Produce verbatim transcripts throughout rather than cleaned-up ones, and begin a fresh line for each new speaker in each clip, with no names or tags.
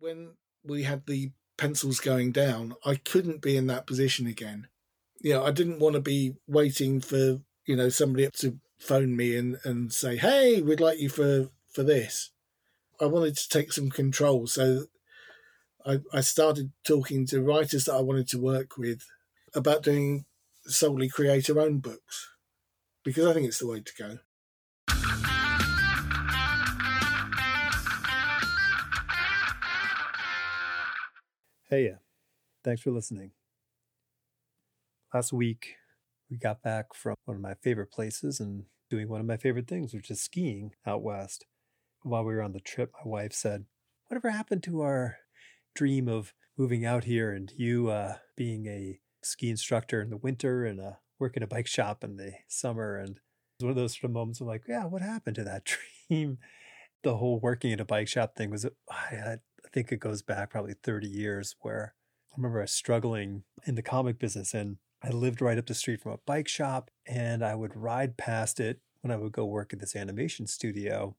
When we had the pencils going down, I couldn't be in that position again. You know, I didn't want to be waiting for, you know, somebody to phone me and, and say, hey, we'd like you for, for this. I wanted to take some control. So I, I started talking to writers that I wanted to work with about doing solely creator-owned books, because I think it's the way to go.
Hey, yeah. Thanks for listening. Last week, we got back from one of my favorite places and doing one of my favorite things, which is skiing out west. While we were on the trip, my wife said, whatever happened to our dream of moving out here and you uh, being a ski instructor in the winter and uh, working a bike shop in the summer? And it was one of those sort of moments of like, yeah, what happened to that dream? The whole working in a bike shop thing was, I, I think it goes back probably thirty years, where I remember I was struggling in the comic business and I lived right up the street from a bike shop, and I would ride past it when I would go work at this animation studio.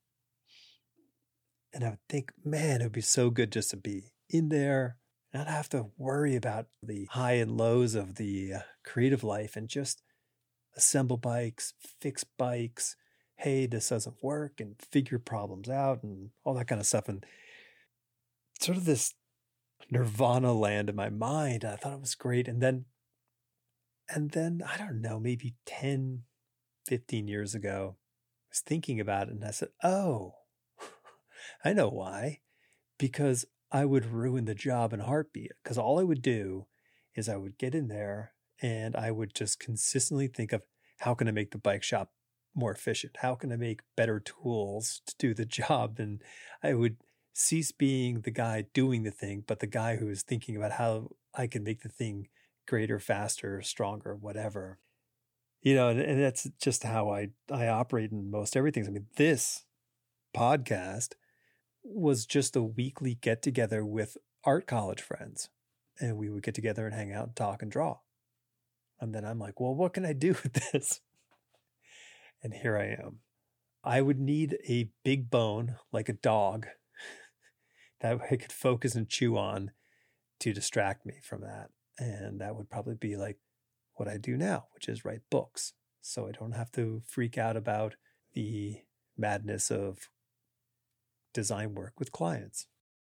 And I would think, man, it would be so good just to be in there, not have to worry about the high and lows of the uh, creative life and just assemble bikes, fix bikes. Hey, this doesn't work, and figure problems out and all that kind of stuff. And sort of this nirvana land in my mind. I thought it was great. And then, and then, I don't know, maybe ten, fifteen years ago, I was thinking about it and I said, oh, I know why. Because I would ruin the job in a heartbeat. Because all I would do is I would get in there and I would just consistently think of how can I make the bike shop more efficient? How can I make better tools to do the job? And I would cease being the guy doing the thing, but the guy who is thinking about how I can make the thing greater, faster, stronger, whatever. You know, and, and that's just how I, I operate in most everything. I mean, this podcast was just a weekly get together with art college friends. And we would get together and hang out and talk and draw. And then I'm like, well, what can I do with this? And here I am. I would need a big bone, like a dog, that I could focus and chew on to distract me from that. And that would probably be like what I do now, which is write books. So I don't have to freak out about the madness of design work with clients.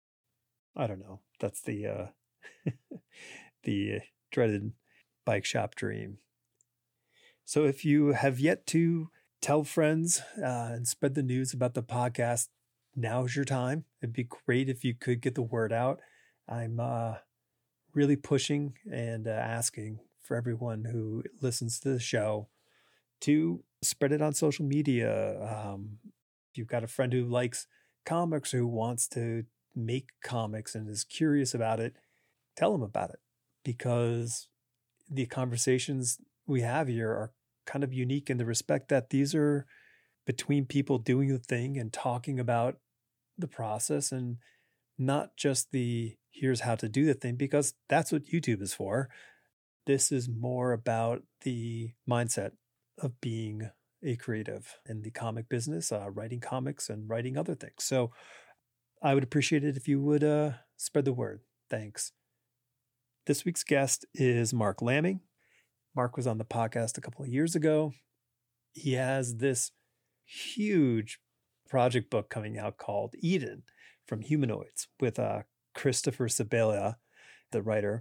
I don't know. That's the uh, the dreaded bike shop dream. So if you have yet to tell friends uh, and spread the news about the podcast, now's your time. It'd be great if you could get the word out. I'm uh, really pushing and uh, asking for everyone who listens to the show to spread it on social media. Um, if you've got a friend who likes comics or who wants to make comics and is curious about it, tell them about it, because the conversations we have here are kind of unique in the respect that these are between people doing the thing and talking about the process, and not just the here's how to do the thing, because that's what YouTube is for. This is more about the mindset of being a creative in the comic business, uh, writing comics and writing other things. So I would appreciate it if you would uh, spread the word. Thanks. This week's guest is Mark Lamming. Mark was on the podcast a couple of years ago. He has this huge project book coming out called Eden from Humanoids with uh, Christopher Sebela, the writer.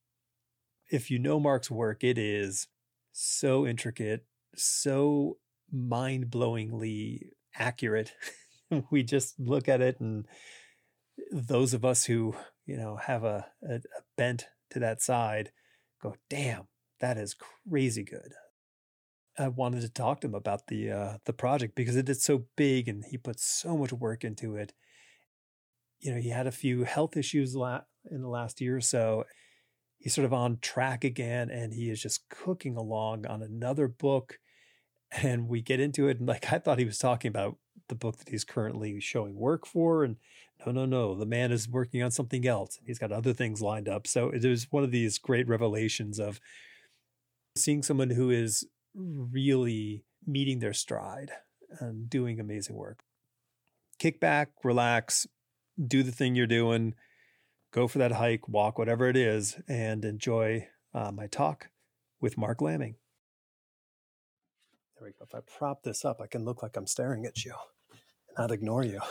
If you know Mark's work, it is so intricate, so mind-blowingly accurate. We just look at it, and those of us who, you know, have a, a, a bent to that side go, damn, that is crazy good. I wanted to talk to him about the uh, the project because it is so big and he put so much work into it. You know, he had a few health issues la- in the last year or so. He's sort of on track again, and he is just cooking along on another book. And we get into it, and like I thought he was talking about the book that he's currently showing work for, and no, no, no, the man is working on something else. He's got other things lined up. So it was one of these great revelations of seeing someone who is really meeting their stride and doing amazing work. Kick back, relax, do the thing you're doing, go for that hike, walk, whatever it is, and enjoy uh, my talk with Mark Lamming. There we go. If I prop this up, I can look like I'm staring at you and not ignore you.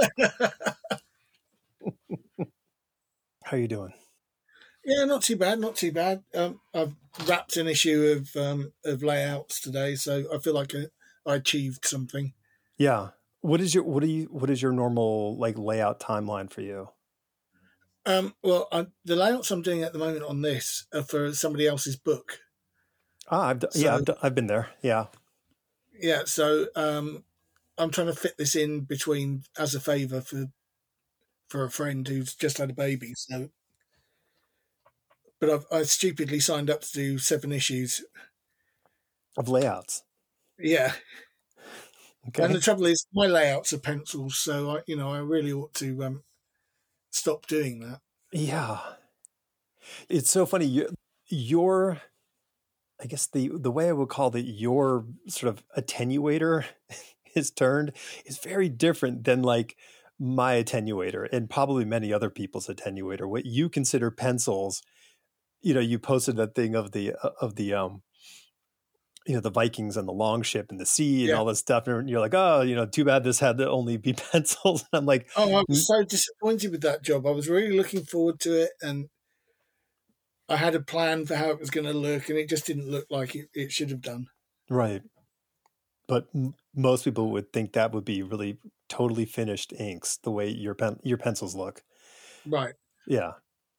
How are you doing?
Yeah, not too bad, not too bad. Um, I've wrapped an issue of um, of layouts today, so I feel like I, I achieved something.
Yeah. What is your what do you what is your normal like layout timeline for you?
Um, well, I, the layouts I'm doing at the moment on this are for somebody else's book.
Ah, I've d-
So,
yeah, I've, d- I've been there. Yeah.
Yeah, so um, I'm trying to fit this in between as a favour for for a friend who's just had a baby. So, but I've I stupidly signed up to do seven issues.
Of layouts.
Yeah.
Okay.
And the trouble is, my layouts are pencils, so I, you know, I really ought to um, stop doing that.
Yeah. It's so funny. You, your, I guess the the way I would call it, your sort of attenuator is turned is very different than like my attenuator and probably many other people's attenuator. What you consider pencils, you know, you posted that thing of the of the um you know, the Vikings and the Longship and the sea and
Yeah.
all this stuff. And you're like, oh, you know, too bad this had to only be pencils. And I'm like,
oh, I was so disappointed with that job. I was really looking forward to it, and I had a plan for how it was going to look, and it just didn't look like it, it should have done.
Right. But m- most people would think that would be really totally finished inks, the way your pen your pencils look.
Right.
Yeah.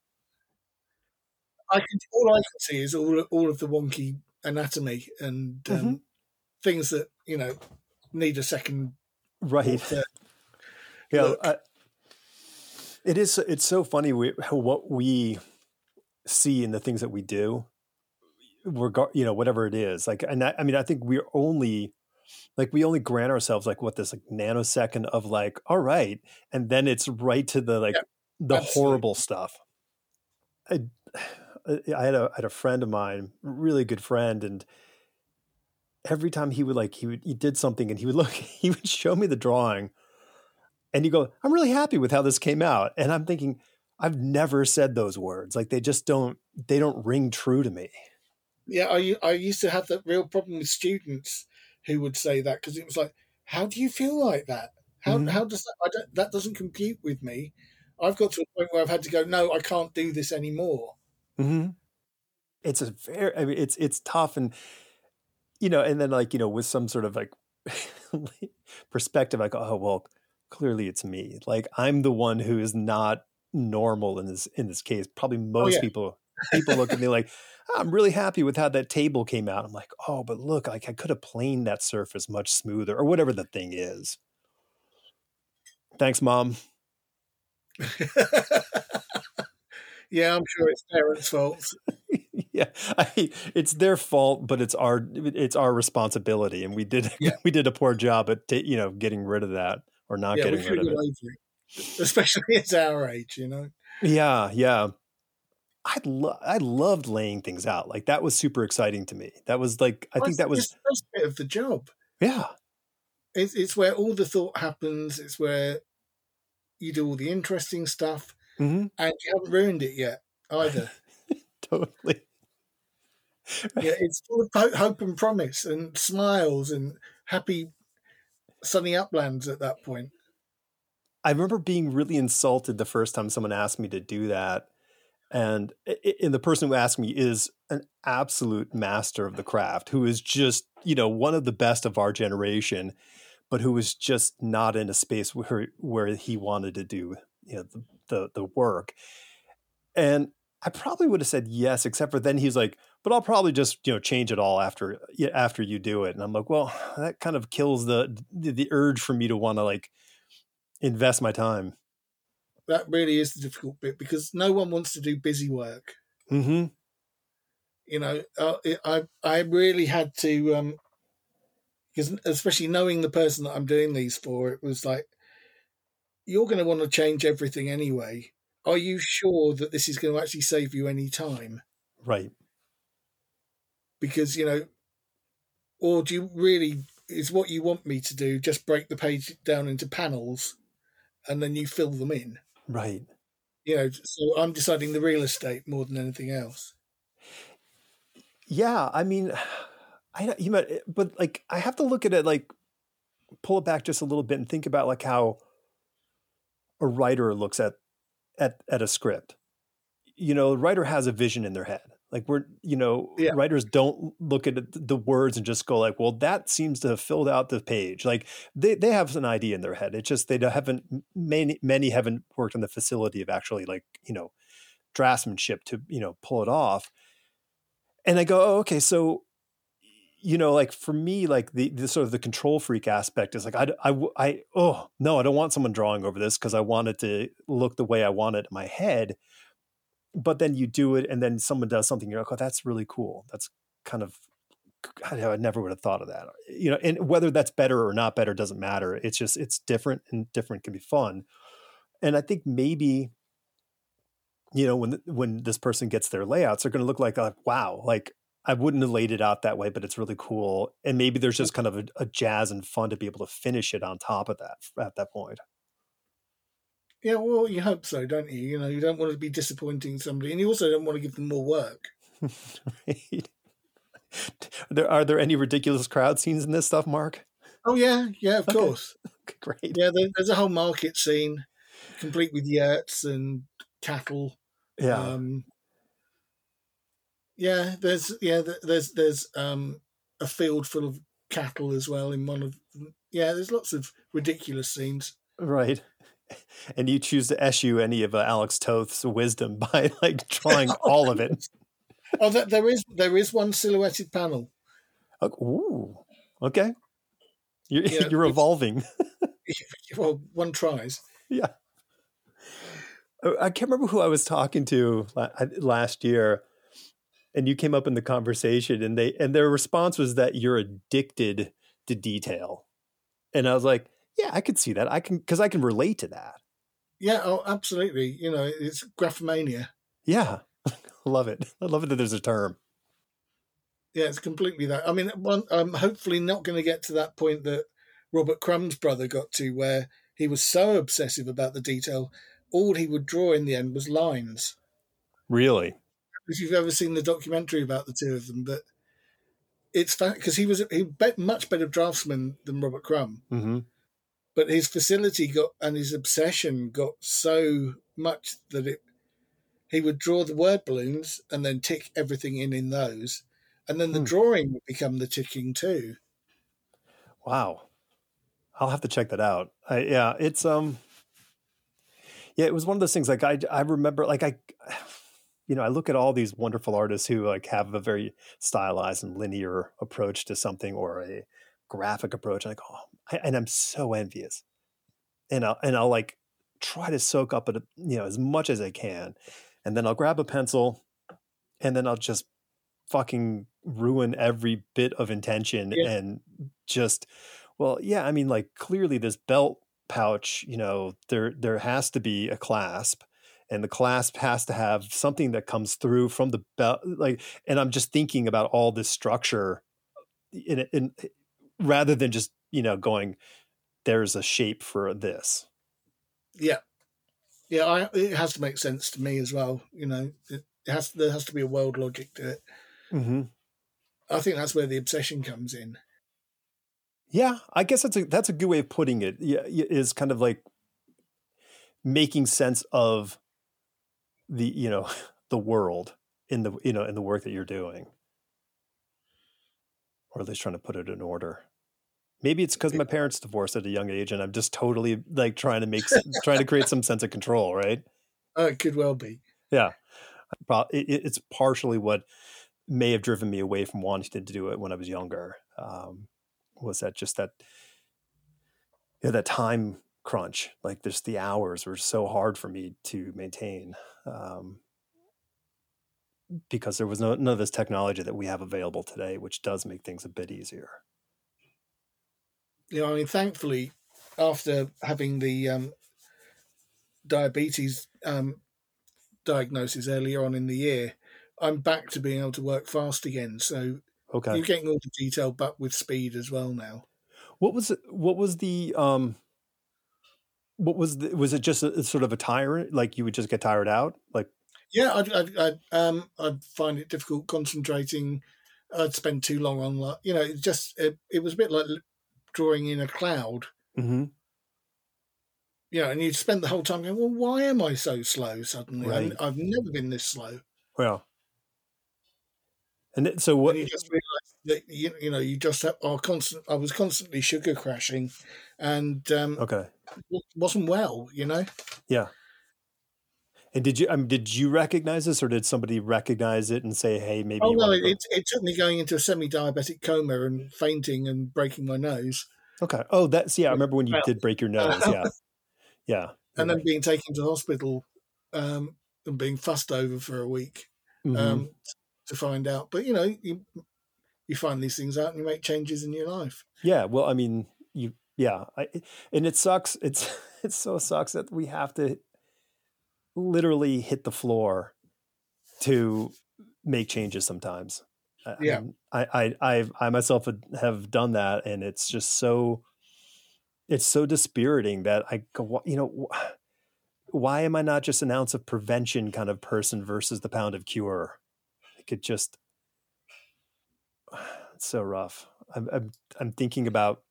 I can all I can see is all all of the wonky anatomy and um,
mm-hmm.
things that you know need a second.
Right. Yeah. I, it is. It's so funny we, what we see in the things that we do. Regard, you know, whatever it is, like, and I, I mean, I think we're only like we only grant ourselves like what this like nanosecond of like, all right, and then it's right to the like
yeah,
the
absolutely.
horrible stuff. I, I had a I had a friend of mine, really good friend, and every time he would like he would he did something and he would look he would show me the drawing, and you go, I'm really happy with how this came out, and I'm thinking, I've never said those words, like they just don't they don't ring true to me.
Yeah, I I used to have that real problem with students who would say that, because it was like, how do you feel like that? How mm-hmm. how does that I don't, that doesn't compute with me. I've got to a point where I've had to go, no, I can't do this anymore.
Mm-hmm. It's a very, I mean, it's it's tough, and you know, and then like you know, with some sort of like perspective, I go, oh well, clearly it's me. Like I'm the one who is not normal in this in this case. Probably most oh, yeah. people people look at me like, oh, I'm really happy with how that table came out. I'm like, oh, but look, like I could have planed that surface much smoother, or whatever the thing is. Thanks, Mom.
Yeah, I'm sure it's parents' fault.
Yeah, I, it's their fault, but it's our it's our responsibility, and we did yeah. we did a poor job at t- you know getting rid of that or not yeah, getting rid of it.
it, especially at our age, you know.
Yeah, yeah. I lo- I loved laying things out. Like that was super exciting to me. That was like I well, think that was
the first bit of the job.
Yeah,
it's it's where all the thought happens. It's where you do all the interesting stuff,
mm-hmm.
and you haven't ruined it yet either.
Totally.
Yeah, it's full of hope and promise and smiles and happy sunny uplands at that point.
I remember being really insulted the first time someone asked me to do that. And, and the person who asked me is an absolute master of the craft, who is just, you know, one of the best of our generation, but who was just not in a space where, where he wanted to do, you know, the, the, the work. And I probably would have said yes, except for then he's like, but I'll probably just, you know, change it all after, after you do it. And I'm like, well, that kind of kills the, the, the urge for me to want to like invest my time.
That really is the difficult bit, because no one wants to do busy work.
Mm-hmm.
You know, uh, I, I really had to, um, because especially knowing the person that I'm doing these for, it was like, you're going to want to change everything anyway. Are you sure that this is going to actually save you any time?
Right.
Because, you know, or do you really, is what you want me to do just break the page down into panels and then you fill them in?
Right.
You know, so I'm deciding the real estate more than anything else.
Yeah, I mean, I you might, but like I have to look at it like pull it back just a little bit and think about like how a writer looks at at at a script. You know, the writer has a vision in their head. Like we're, you know,
Yeah.
writers don't look at the words and just go like, well, that seems to have filled out the page. Like they, they have an idea in their head. It's just, they haven't, many, many haven't worked on the facility of actually like, you know, draftsmanship to, you know, pull it off. And I go, oh, okay. So, you know, like for me, like the, the sort of the control freak aspect is like, I, I, I, oh no, I don't want someone drawing over this because I want it to look the way I want it in my head. But then you do it and then someone does something, you're like, oh, that's really cool. That's kind of, I never would have thought of that. You know, and whether that's better or not better doesn't matter. It's just, it's different, and different can be fun. And I think maybe, you know, when, when this person gets their layouts, they're going to look like, like, wow, like I wouldn't have laid it out that way, but it's really cool. And maybe there's just kind of a, a jazz and fun to be able to finish it on top of that at that point.
Yeah, well, you hope so, don't you? You know, you don't want to be disappointing somebody, and you also don't want to give them more work.
Right. There, are there any ridiculous crowd scenes in this stuff, Mark?
Oh yeah, yeah, of
okay.
course.
Great.
Yeah, there, there's a whole market scene, complete with yurts and cattle.
Yeah.
Um, yeah, there's yeah, there's there's um, a field full of cattle as well in one of. Yeah, there's lots of ridiculous scenes.
Right. And you choose to eschew any of uh, Alex Toth's wisdom by like drawing all of it.
Oh, that, there is there is one silhouetted panel.
Oh, ooh, okay. You're
Yeah,
you're evolving.
Well, one tries.
Yeah. I can't remember who I was talking to last year, and you came up in the conversation, and they and their response was that you're addicted to detail, and I was like, yeah, I could see that. I can, because I can relate to that.
Yeah, oh, absolutely. You know, it's graphomania.
Yeah, I love it. I love it that there's a term.
Yeah, it's completely that. I mean, one, I'm hopefully not going to get to that point that Robert Crumb's brother got to, where he was so obsessive about the detail, all he would draw in the end was lines.
Really?
If you've ever seen the documentary about the two of them, but it's because he was he much better draftsman than Robert Crumb.
Mm-hmm.
But his facility got and his obsession got so much that it he would draw the word balloons and then tick everything in in those, and then the hmm. drawing would become the ticking too.
Wow, I'll have to check that out. I, yeah, it's um, yeah, it was one of those things. Like I, I remember, like I, you know, I look at all these wonderful artists who like have a very stylized and linear approach to something, or a graphic approach, and I go, oh, I, and I'm so envious, and I'll and I'll like try to soak up it, you know, as much as I can, and then I'll grab a pencil, and then I'll just fucking ruin every bit of intention, yeah. and just, well, yeah, I mean, like clearly this belt pouch, you know, there there has to be a clasp, and the clasp has to have something that comes through from the belt, like, and I'm just thinking about all this structure in, in rather than just, you know, going, there's a shape for this.
Yeah. Yeah, I, it has to make sense to me as well. You know, it has there has to be a world logic to it.
Mm-hmm.
I think that's where the obsession comes in.
Yeah, I guess that's a that's a good way of putting it. Yeah, is kind of like making sense of the, you know, the world in the, you know, in the work that you're doing, or at least trying to put it in order. Maybe it's because my parents divorced at a young age, and I'm just totally like trying to make trying to create some sense of control, right?
Oh, it could well be.
Yeah, it's partially what may have driven me away from wanting to do it when I was younger. Um, was that just that, you know, that time crunch? Like, just the hours were so hard for me to maintain, um, because there was no, none of this technology that we have available today, which does make things a bit easier.
You know, I mean, thankfully, after having the um, diabetes um, diagnosis earlier on in the year, I'm back to being able to work fast again. So
okay.
You're getting all the detail, but with speed as well now.
What was what was the um, What was the, was it just a, sort of a tyrant? Like you would just get tired out? Like
Yeah, I'd, I'd, I'd, um, I'd find it difficult concentrating. I'd spend too long on, like, you know, it just, it, it was a bit like drawing in a cloud,
mm-hmm.
you know, and you'd spend the whole time going, well, why am I so slow suddenly?
Right.
I, I've never been this slow.
Well, and it, so what?
And you just realize that, you, you know, you just have, are constant, I was constantly sugar crashing and um,
Okay.
it wasn't well, you know?
Yeah. And did you, I mean, did you recognize this or did somebody recognize it and say, hey, maybe
Oh,
you
well,
want to
it,
go?
it took me going into a semi-diabetic coma and fainting and breaking my nose.
Okay. Oh, that's, yeah. I remember when you did break your nose. Yeah. Yeah.
And then
Right.
being taken to hospital um, and being fussed over for a week
Mm-hmm.
um, to find out. But, you know, you, you find these things out and you make changes in your life.
Yeah. Well, I mean, you, yeah. I, and it sucks. It's, it so sucks that we have to literally hit the floor to make changes sometimes. I,
Yeah.
I mean, I, I, I've, I myself have done that, and it's just so, it's so dispiriting that I go, you know, why am I not just an ounce of prevention kind of person versus the pound of cure? I could just, it's so rough. I'm, I'm, I'm thinking about,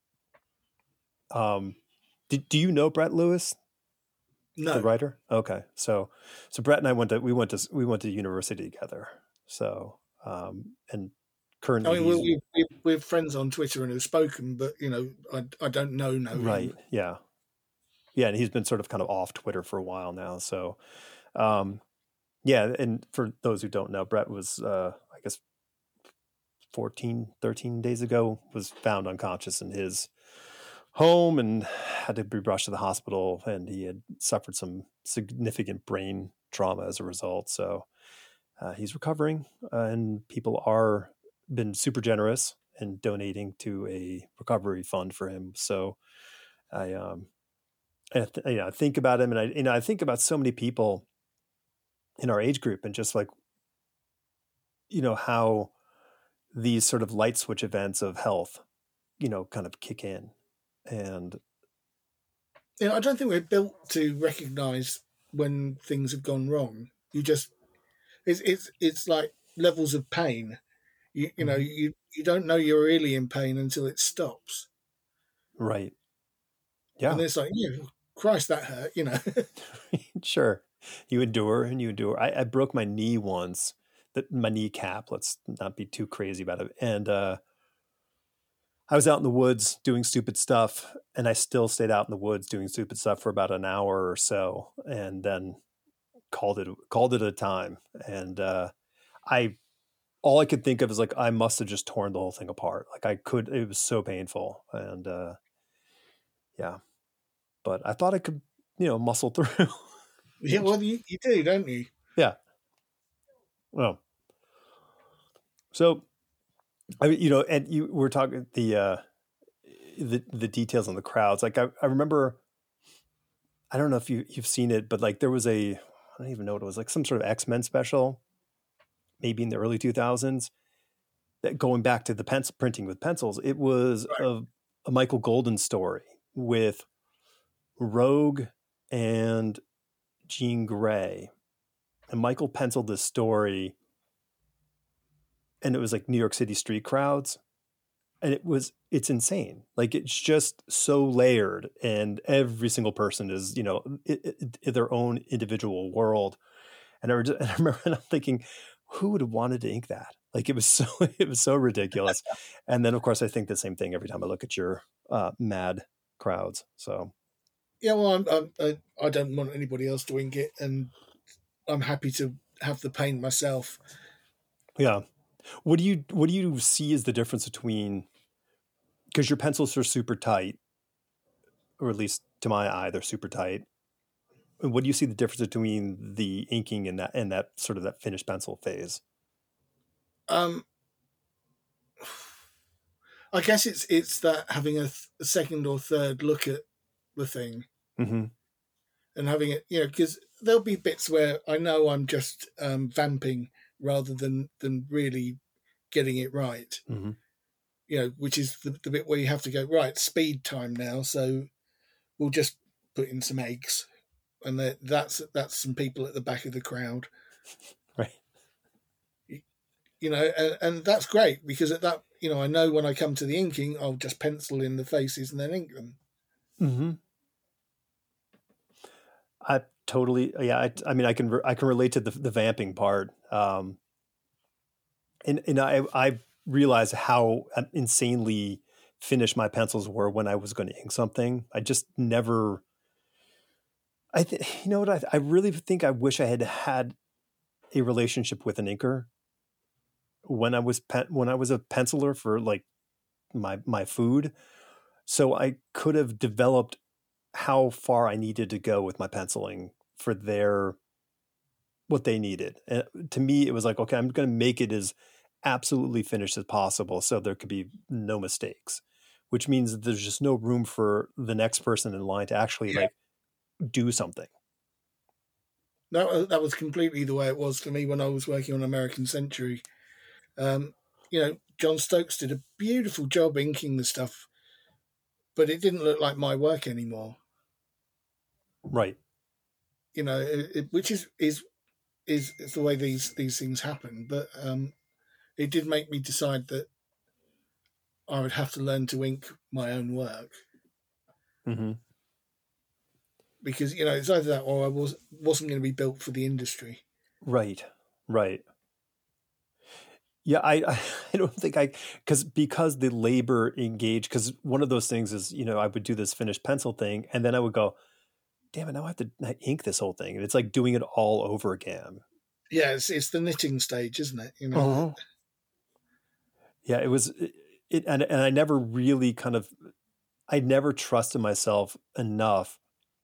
um, do, do you know Brett Lewis?
No.
The writer? Okay. So, so Brett and I went to, we went to, we went to university together. So, um, and currently
I mean,
he's,
we, we, we're friends on Twitter and have spoken, but, you know, I, I don't know, know
right.
him.
Yeah. Yeah. And he's been sort of kind of off Twitter for a while now. So, um, yeah. And for those who don't know, Brett was, uh, I guess, fourteen, thirteen days ago, was found unconscious in his home and had to be rushed to the hospital. And he had suffered some significant brain trauma as a result. So uh, he's recovering, uh, and people are been super generous in donating to a recovery fund for him. So I, um, I th- you know, I think about him, and I, you know, I think about so many people in our age group, and just like, you know, how these sort of light switch events of health, you know, kind of kick in. And
You know, I don't think we're built to recognise when things have gone wrong. You just, it's, it's, it's like levels of pain. You, you know,
mm-hmm.
you, you don't know you're really in pain until it stops.
Right. Yeah.
And it's like, yeah, Christ, that hurt, you know.
Sure. You endure and you endure. I, I broke my knee once, that my kneecap, let's not be too crazy about it. And, uh, I was out in the woods doing stupid stuff, and I still stayed out in the woods doing stupid stuff for about an hour or so, and then called it, called it a time. And, uh, I, all I could think of is like, I must have just torn the whole thing apart. Like I could, it was so painful. And, uh, yeah, but I thought I could, you know, muscle through.
Yeah, well, you, you do, don't you?
Yeah. Well, so, I mean, you know, and you were talking the, uh, the, the details on the crowds. Like I, I remember, I don't know if you, you've seen it, but like there was a, I don't even know what it was, like some sort of X-Men special, maybe in the early two thousands, that going back to the pencil printing with pencils. It was
Right.
a, a Michael Golden story with Rogue and Jean Grey, and Michael penciled this story, and it was like New York City street crowds, and it was, it's insane. Like it's just so layered, and every single person is, you know, it, it, their own individual world. And I, just, and I remember and I'm thinking, who would have wanted to ink that? Like it was so, it was so ridiculous. And then of course I think the same thing every time I look at your uh, mad crowds. So
Yeah, well, I'm, I'm, I, I don't want anybody else to ink it, and I'm happy to have the pain myself.
yeah. What do you, what do you see as the difference between, because your pencils are super tight, or at least to my eye, they're super tight. What do you see the difference between the inking and that, and that sort of that finished pencil phase?
Um, I guess it's it's that having a, th- a second or third look at the thing,
mm-hmm.
and having it, you know, because there'll be bits where I know I'm just um, vamping rather than than really getting it right.
Mm-hmm.
You know, which is the, the bit where you have to go, right, speed time now, so we'll just put in some eggs, and that, that's that's some people at the back of the crowd,
right?
You know, and, and that's great because at that, you know, I know when I come to the inking, I'll just pencil in the faces and then ink them.
Mm-hmm. I totally, yeah. I, I mean, I can, I can relate to the the vamping part, um, and and I I realized how insanely finished my pencils were when I was going to ink something. I just never. I th- you know what I I really think I wish I had had a relationship with an inker when I was pen, when I was a penciler for like my my food, so I could have developed how far I needed to go with my penciling for their what they needed. And to me, it was like, okay, I'm going to make it as absolutely finished as possible so there could be no mistakes, which means that there's just no room for the next person in line to actually
Yeah.
like do something.
That, that was completely the way it was for me when I was working on American Century. Um, you know, John Stokes did a beautiful job inking the stuff, but it didn't look like my work anymore.
Right.
You know, it, it, which is, is is is the way these these things happen. But um, it did make me decide that I would have to learn to ink my own work.
Mm-hmm.
Because, you know, it's either that or I was, wasn't going to be built for the industry.
Right. Right. Yeah, I I don't think I because because the labor engaged because one of those things is, you know, I would do this finished pencil thing and then I would go, damn it, now I have to ink this whole thing, and it's like doing it all over again.
Yeah, it's it's the knitting stage, isn't it? You know.
Uh-huh. Yeah, it was it, it and and I never really kind of I never trusted myself enough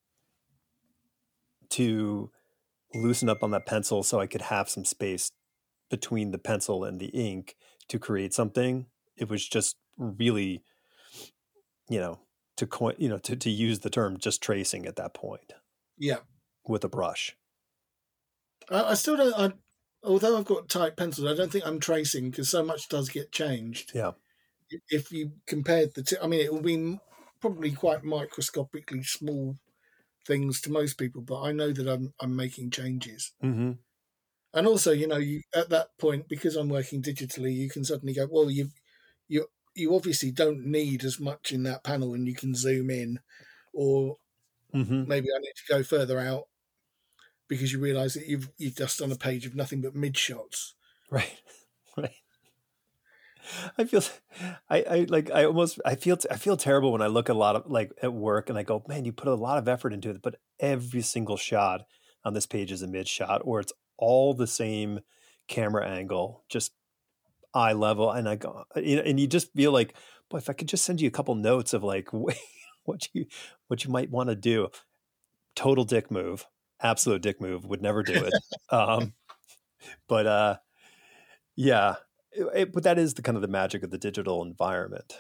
to loosen up on that pencil so I could have some space between the pencil and the ink to create something. It was just really, you know, to coin, you know, to, to use the term just tracing at that point.
Yeah.
With a brush.
I, I still don't. I, although I've got tight pencils, I don't think I'm tracing because so much does get changed.
Yeah.
If you compared the two, I mean, it will be probably quite microscopically small things to most people, but I know that I'm I'm making changes.
Mm-hmm.
And also, you know, you at that point because I'm working digitally, you can suddenly go, well, you you you obviously don't need as much in that panel, and you can zoom in, or
mm-hmm.
maybe I need to go further out because you realise that you've you've just done a page of nothing but mid shots.
Right, right. I feel, I, I like, I almost, I feel, I feel terrible when I look a lot of like at work and I go, man, you put a lot of effort into it, but every single shot on this page is a mid shot, or it's all the same camera angle, just eye level. And I go, you know, and you just feel like, boy, if I could just send you a couple notes of like what you, what you might want to do. Total dick move, absolute dick move, would never do it. um, but uh, yeah. It, it, but that is the kind of the magic of the digital environment.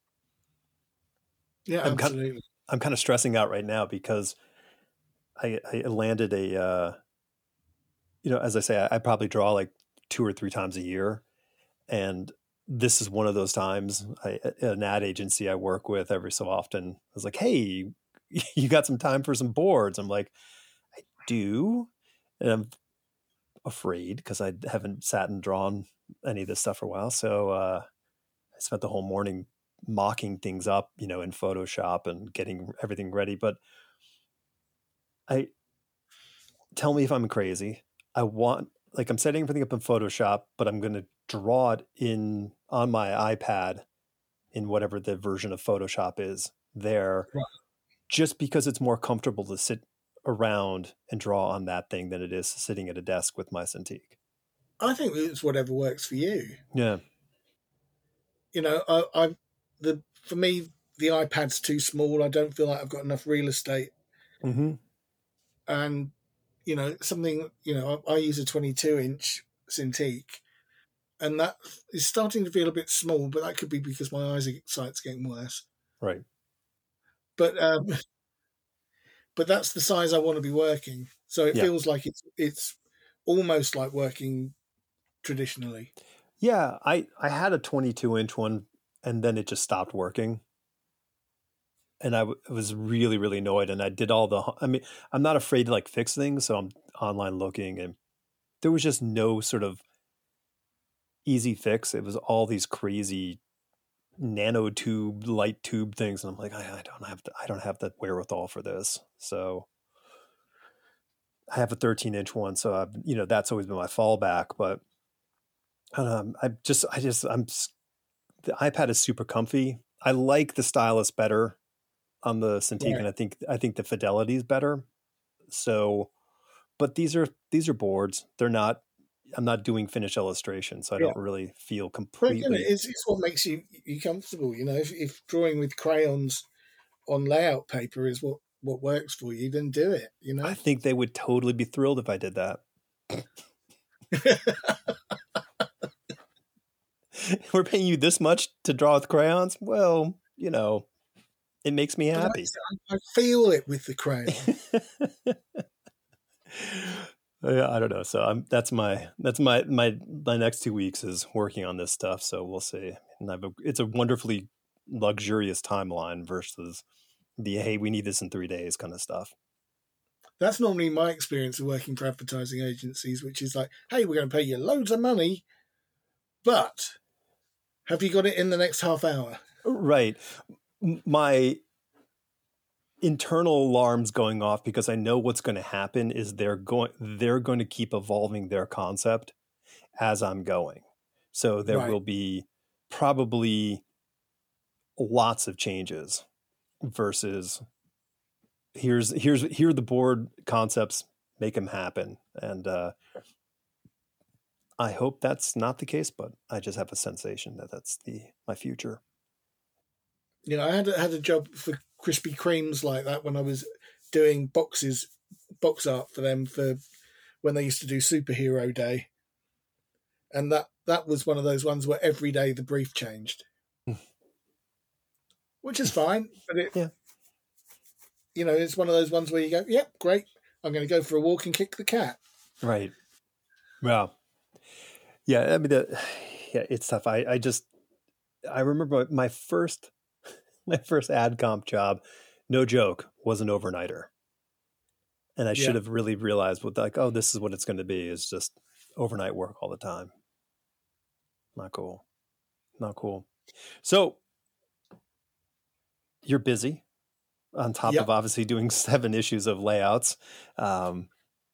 Yeah,
I'm
absolutely.
kind of, I'm kind of stressing out right now because I, I landed a, uh, you know, as I say, I, I probably draw like two or three times a year. And this is one of those times. I, an ad agency I work with every so often was like, hey, you got some time for some boards? I'm like, I do. And I'm afraid because I haven't sat and drawn any of this stuff for a while. So uh, I spent the whole morning mocking things up, you know, in Photoshop and getting everything ready. But I tell me if I'm crazy. I want like I'm setting everything up in Photoshop, but I'm going to draw it in on my iPad in whatever the version of Photoshop is there,
Right.
just because it's more comfortable to sit around and draw on that thing than it is sitting at a desk with my Cintiq.
I think it's whatever works for you.
Yeah.
You know, I, I the for me the iPad's too small. I don't feel like I've got enough real estate.
Mm-hmm.
And you know, something you know, I, I use a twenty-two inch Cintiq, and that is starting to feel a bit small. But that could be because my eyesight's getting worse.
Right.
But um, but that's the size I want to be working. So it
Yeah.
feels like it's it's almost like working traditionally.
Yeah, I I had a twenty-two inch one and then it just stopped working. and I w- was really, really annoyed. And I did all the, I mean, I'm not afraid to like fix things. So I'm online looking, and there was just no sort of easy fix. It was all these crazy nanotube, light tube things. And I'm like, I, I don't have to, I don't have the wherewithal for this. So I have a thirteen inch one. So I've, you know, that's always been my fallback, but um, I just, I just, I'm, the iPad is super comfy. I like the stylus better on the Cintiq,
Right.
and I think I think the fidelity is better. So, but these are these are boards. They're not. I'm not doing finished illustration, so I
Yeah.
don't really feel
But again,
completely.
it's, it's what makes you you comfortable. You know, if, if drawing with crayons on layout paper is what what works for you, then do it. You
I
know.
think they would totally be thrilled if I did that. We're paying you this much to draw with crayons. Well, you know, it makes me
But
happy.
I, I feel it with the crayon.
Yeah, I don't know. So I'm that's my that's my my my next two weeks is working on this stuff. So we'll see. And I've a, it's a wonderfully luxurious timeline versus the hey, we need this in three days kind of stuff.
That's normally my experience of working for advertising agencies, which is like, hey, we're going to pay you loads of money, but have you got it in the next half hour?
Right. My internal alarms going off because I know what's going to happen is they're going they're going to keep evolving their concept as I'm going. So there
Right.
will be probably lots of changes versus here's here's here are the board concepts, make them happen. And uh I hope that's not the case, but I just have a sensation that that's the my future.
You know, I had a, had a job for Krispy Kremes like that when I was doing boxes, box art for them for when they used to do Superhero Day, and that that was one of those ones where every day the brief changed, which is fine. But it,
Yeah.
you know, it's one of those ones where you go, "Yep, great. I'm going to go for a walk and kick the cat."
Right. Wow. Yeah. I mean, the, yeah, it's tough. I, I just, I remember my first, my first ad comp job, no joke, was an overnighter. And I
Yeah.
should have really realized what like, oh, this is what it's going to be, is just overnight work all the time. Not cool. Not cool. So you're busy on top
Yep.
of obviously doing seven issues of layouts. Um,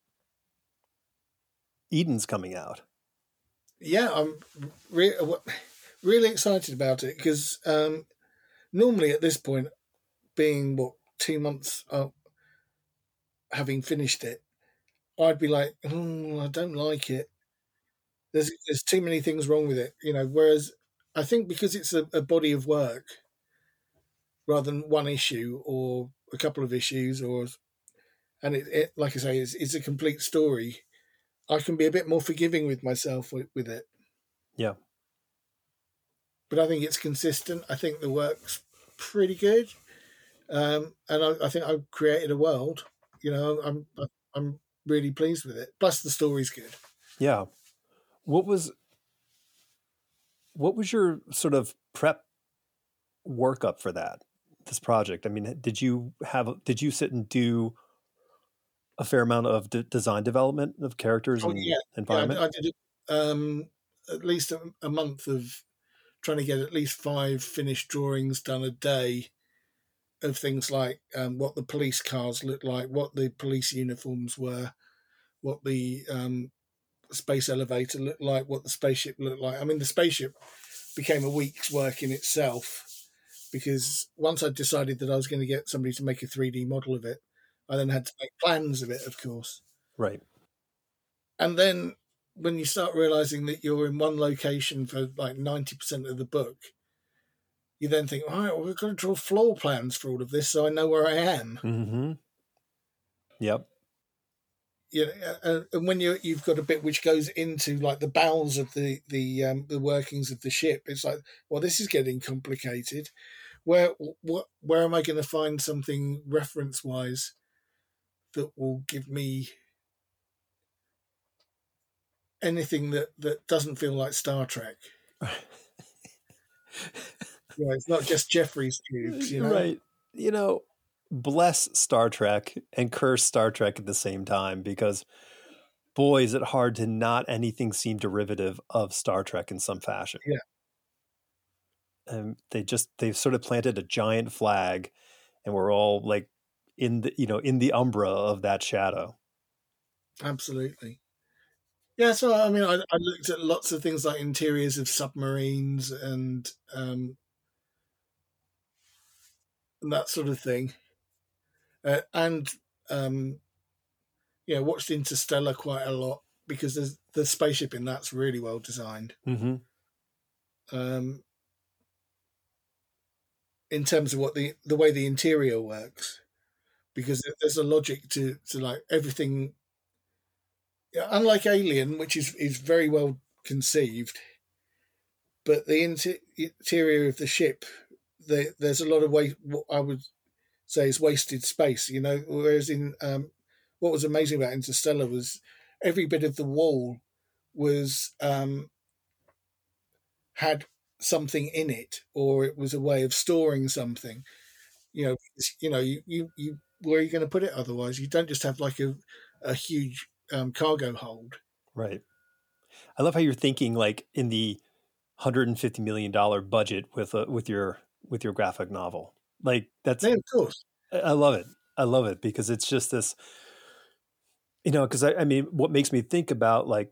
Eden's coming out.
Yeah, I'm re- really excited about it because um, normally at this point, being what two months up, having finished it, I'd be like, oh, I don't like it. There's there's too many things wrong with it, you know. Whereas I think because it's a, a body of work rather than one issue or a couple of issues, or and it, it like I say, it's, it's a complete story. I can be a bit more forgiving with myself with, with it.
Yeah.
But I think it's consistent. I think the work's pretty good, um, and I, I think I've created a world. You know, I'm I'm really pleased with it. Plus, the story's good.
Yeah. What was what was your sort of prep workup for that, this project? I mean, did you have did you sit and do a fair amount of d- design development of characters
Oh
and
yeah, yeah.
environment?
I, I did um, at least a, a month of trying to get at least five finished drawings done a day of things like um, what the police cars looked like, what the police uniforms were, what the um, space elevator looked like, what the spaceship looked like. I mean, the spaceship became a week's work in itself because once I decided that I was going to get somebody to make a three D model of it, I then had to make plans of it, of course.
Right.
And then when you start realizing that you're in one location for like ninety percent of the book, you then think, all right, well, we've got to draw floor plans for all of this so I know where I am.
Mm-hmm. Yep.
You know, and when you you've got a bit which goes into like the bowels of the the um, the workings of the ship, it's like, well, this is getting complicated. Where what where am I going to find something reference wise that will give me anything that that doesn't feel like Star Trek? Yeah, it's not just Jeffrey's tubes, you know.
Right. you know, bless Star Trek and curse Star Trek at the same time, because boy, is it hard to not anything seem derivative of Star Trek in some fashion.
Yeah.
And they just, they've sort of planted a giant flag, and we're all like in the, you know, in the umbra of that shadow.
Absolutely. Yeah, so I mean, I, I looked at lots of things like interiors of submarines and um, and that sort of thing, uh, and um, yeah, watched Interstellar quite a lot because there's, the spaceship in that's really well designed.
Mm-hmm.
Um, in terms of what the the way the interior works, because there's a logic to to like everything. Yeah, unlike Alien, which is is very well conceived, but the inter- interior of the ship, the, there's a lot of way. What I would say is wasted space. You know, whereas in um, what was amazing about Interstellar was every bit of the wall was um, had something in it, or it was a way of storing something. You know, you know, you you, you where are you going to put it? Otherwise, you don't just have like a a huge um, cargo hold.
Right. I love how you're thinking like in the one hundred fifty million dollars budget with a, with your with your graphic novel. Like that's,
Yeah, of course.
I love it. I love it because it's just this, you know, because I, I mean, what makes me think about like,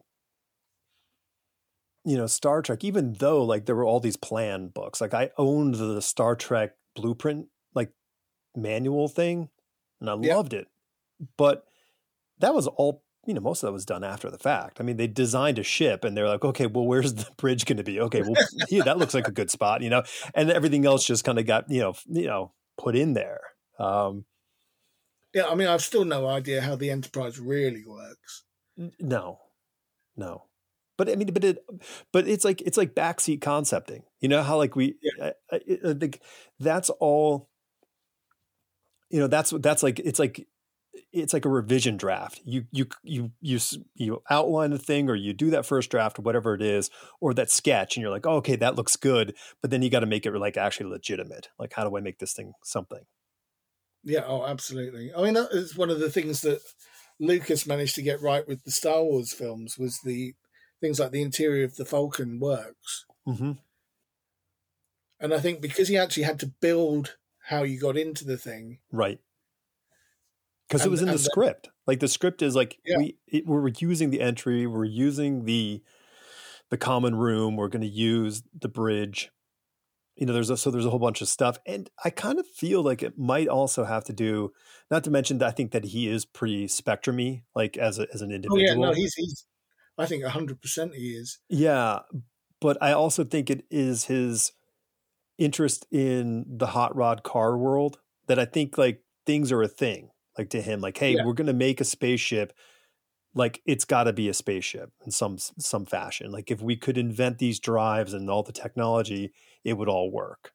you know, Star Trek, even though like there were all these plan books, like I owned the Star Trek blueprint, like manual thing, and I
Yeah.
loved it. But that was all, you know, most of that was done after the fact. I mean, they designed a ship and they're like, okay, well, where's the bridge going to be? Okay, well, yeah, that looks like a good spot, you know, and everything else just kind of got, you know, you know, put in there. Um,
Yeah, I mean, I've still no idea how the Enterprise really works.
no, no. But I mean, but it, but it's like, it's like backseat concepting, you know, how like we,
Yeah.
I, I, I think that's all, you know, that's what, that's like, it's like, it's like a revision draft. You, you, you, you, you outline a thing, or you do that first draft or whatever it is, or that sketch, and you're like, oh, okay, that looks good. But then you got to make it like actually legitimate. Like, how do I make this thing something?
Yeah, oh, absolutely. I mean, that is one of the things that Lucas managed to get right with the Star Wars films was the things like the interior of the Falcon works.
Mm-hmm.
And I think because he actually had to build how you got into the thing.
Right. Because it was in the script. Then, like the script is like, yeah. we, it, we're using the entry, we're using the, the common room, we're going to use the bridge. You know, there's a, so there's a whole bunch of stuff. And I kind of feel like it might also have to do, not to mention that I think that he is pretty spectrum-y, like as a, as an individual.
Oh yeah, no, he's, he's, I think a hundred percent he is.
Yeah. But I also think it is his interest in the hot rod car world that I think like things are a thing, like to him, like, hey, yeah. we're going to make a spaceship. Like it's got to be a spaceship in some some fashion. Like if we could invent these drives and all the technology, it would all work.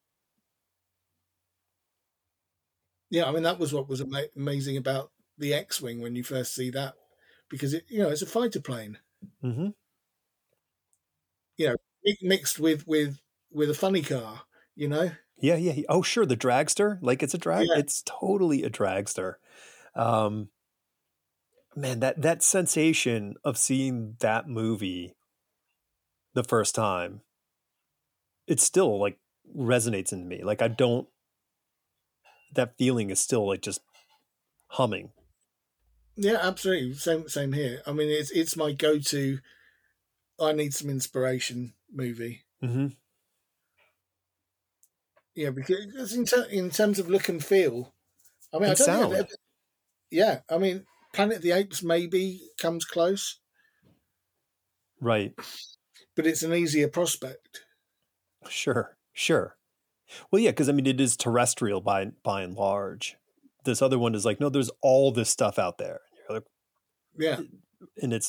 Yeah, I mean that was what was ama- amazing about the X-wing when you first see that, because it, you know, it's a fighter plane.
Mm-hmm.
You know, mixed with with with a funny car. You know.
Yeah, yeah. Oh, sure, the dragster. Like it's a drag. Yeah. It's totally a dragster. Um, Man, that, that sensation of seeing that movie the first time, it still like resonates in me. Like I don't, that feeling is still like just humming.
Yeah, absolutely. Same, same here. I mean, it's it's my go-to. I need some inspiration movie.
Mm-hmm.
Yeah, because in, ter- in terms of look and feel, I mean,
and
I don't
sound.
think ever, yeah, I mean, Planet of the Apes maybe comes close,
right?
But it's an easier prospect.
Sure, sure. Well, yeah, because I mean, it is terrestrial by by and large. This other one is like, no, there's all this stuff out there. You're like,
yeah,
and it's.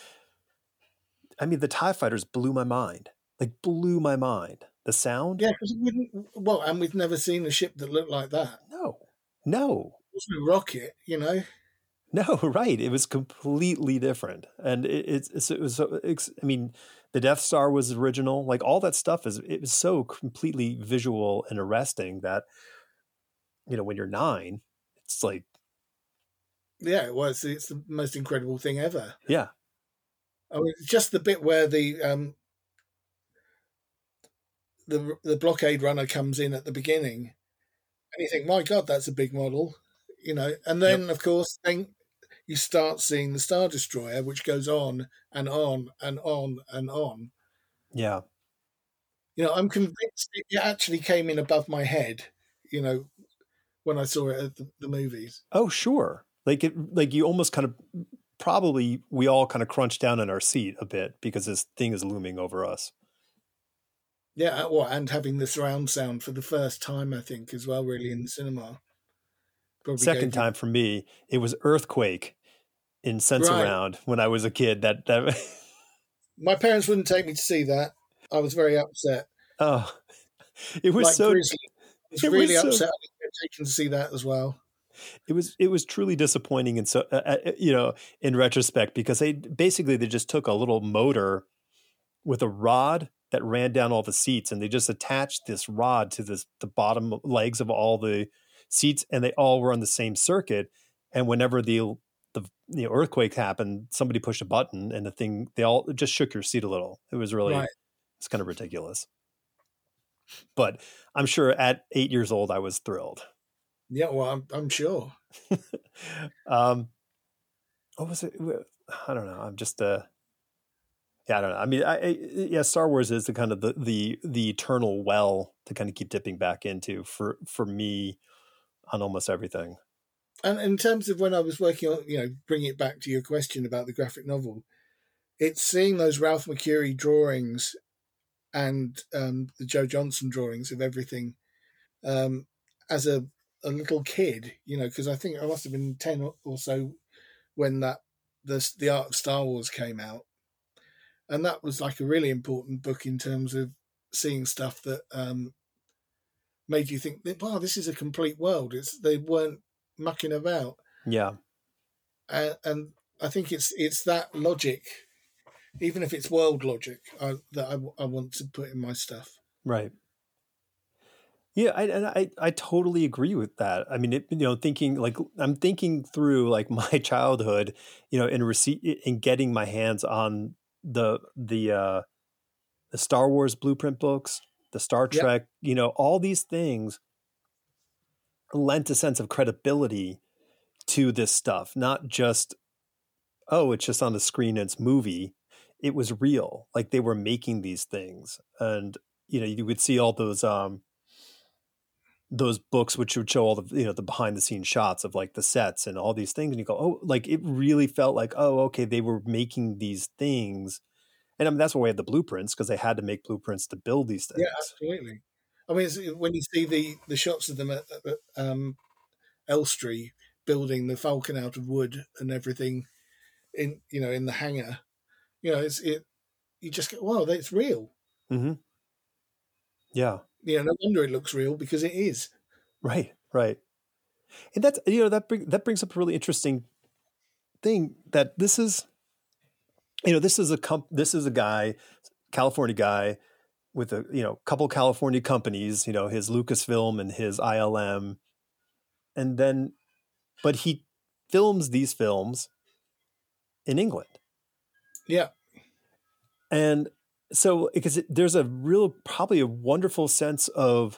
I mean, the TIE fighters blew my mind. Like blew my mind. The sound.
Yeah, because we didn't. Well, and we've never seen a ship that looked like that.
No, no.
It wasn't a rocket, you know.
No, right. It was completely different, and it, it's it was. So, it's, I mean, the Death Star was original. Like all that stuff is. It was so completely visual and arresting that, you know, when you're nine, it's like,
yeah, well, it's, it's the most incredible thing ever.
yeah.
I mean, just the bit where the um, the the blockade runner comes in at the beginning, and you think, my God, that's a big model, you know. And then,
Yep.
of course, then you start seeing the Star Destroyer, which goes on and on and on and on.
Yeah.
You know, I'm convinced it actually came in above my head, you know, when I saw it at the, the movies.
Oh, sure. Like it, like you almost kind of probably we all kind of crunch down in our seat a bit because this thing is looming over us.
Yeah, well, and having the surround sound for the first time, I think, as well, really in the cinema. Probably
Second
gave you
time for me, it was Earthquake in
right.
Sense-Around when I was a kid. That that
My parents wouldn't take me to see that. I was very upset.
oh, it was
Like
so
Grizzly, I was
it
really
was so
upset I didn't get taken to see that as well.
it was it was truly disappointing, and so uh, uh, you know, in retrospect, because they basically they just took a little motor with a rod that ran down all the seats, and they just attached this rod to this the bottom legs of all the seats, and they all were on the same circuit. And whenever the the, the earthquake happened, somebody pushed a button, and the thing they all just shook your seat a little. It was really
Right.
it's kind of ridiculous. But I'm sure at eight years old, I was thrilled.
Yeah, well, I'm, I'm sure.
um, what was it? I don't know. I'm just uh yeah, I don't know. I mean, I, I, yeah, Star Wars is the kind of the, the the eternal well to kind of keep dipping back into for for me on almost everything.
And in terms of when I was working on, you know, bringing it back to your question about the graphic novel, it's seeing those Ralph McQuarrie drawings and um, the Joe Johnston drawings of everything um, as a, a little kid, you know, because I think I must have been ten or so when that the the Art of Star Wars came out, and that was like a really important book in terms of seeing stuff that um, made you think, wow, this is a complete world. It's they weren't mucking about,
Yeah,
and, and I think it's it's that logic, even if it's world logic, I, that I, I want to put in my stuff.
right. Yeah, I, and I I totally agree with that. I mean, it, you know, thinking like I'm thinking through like my childhood, you know, in receipt in getting my hands on the the uh, the Star Wars blueprint books, the Star
Yeah,
Trek, you know, all these things lent a sense of credibility to this stuff, not just oh, it's just on the screen and it's movie. It was real. Like they were making these things. And, you know, you would see all those um those books which would show all the, you know, the behind the scenes shots of like the sets and all these things. And you go, oh, like it really felt like, oh, okay, they were making these things. And I mean that's why we had the blueprints, because they had to make blueprints to build these
yeah,
things.
absolutely. I mean, it's, when you see the, the shots of them at, at um, Elstree building the Falcon out of wood and everything in you know in the hangar, you know, it's it. You just go, wow, that's real.
Mm-hmm. Yeah.
You know, no wonder it looks real because it is.
Right. Right. And that's, you know, that bring, that brings up a really interesting thing, that this is, you know, this is a comp, this is a guy, California guy with a, you know, couple California companies, you know, his Lucasfilm and his I L M. And then, but he films these films in England.
Yeah,
And so, because it, there's a real, probably a wonderful sense of,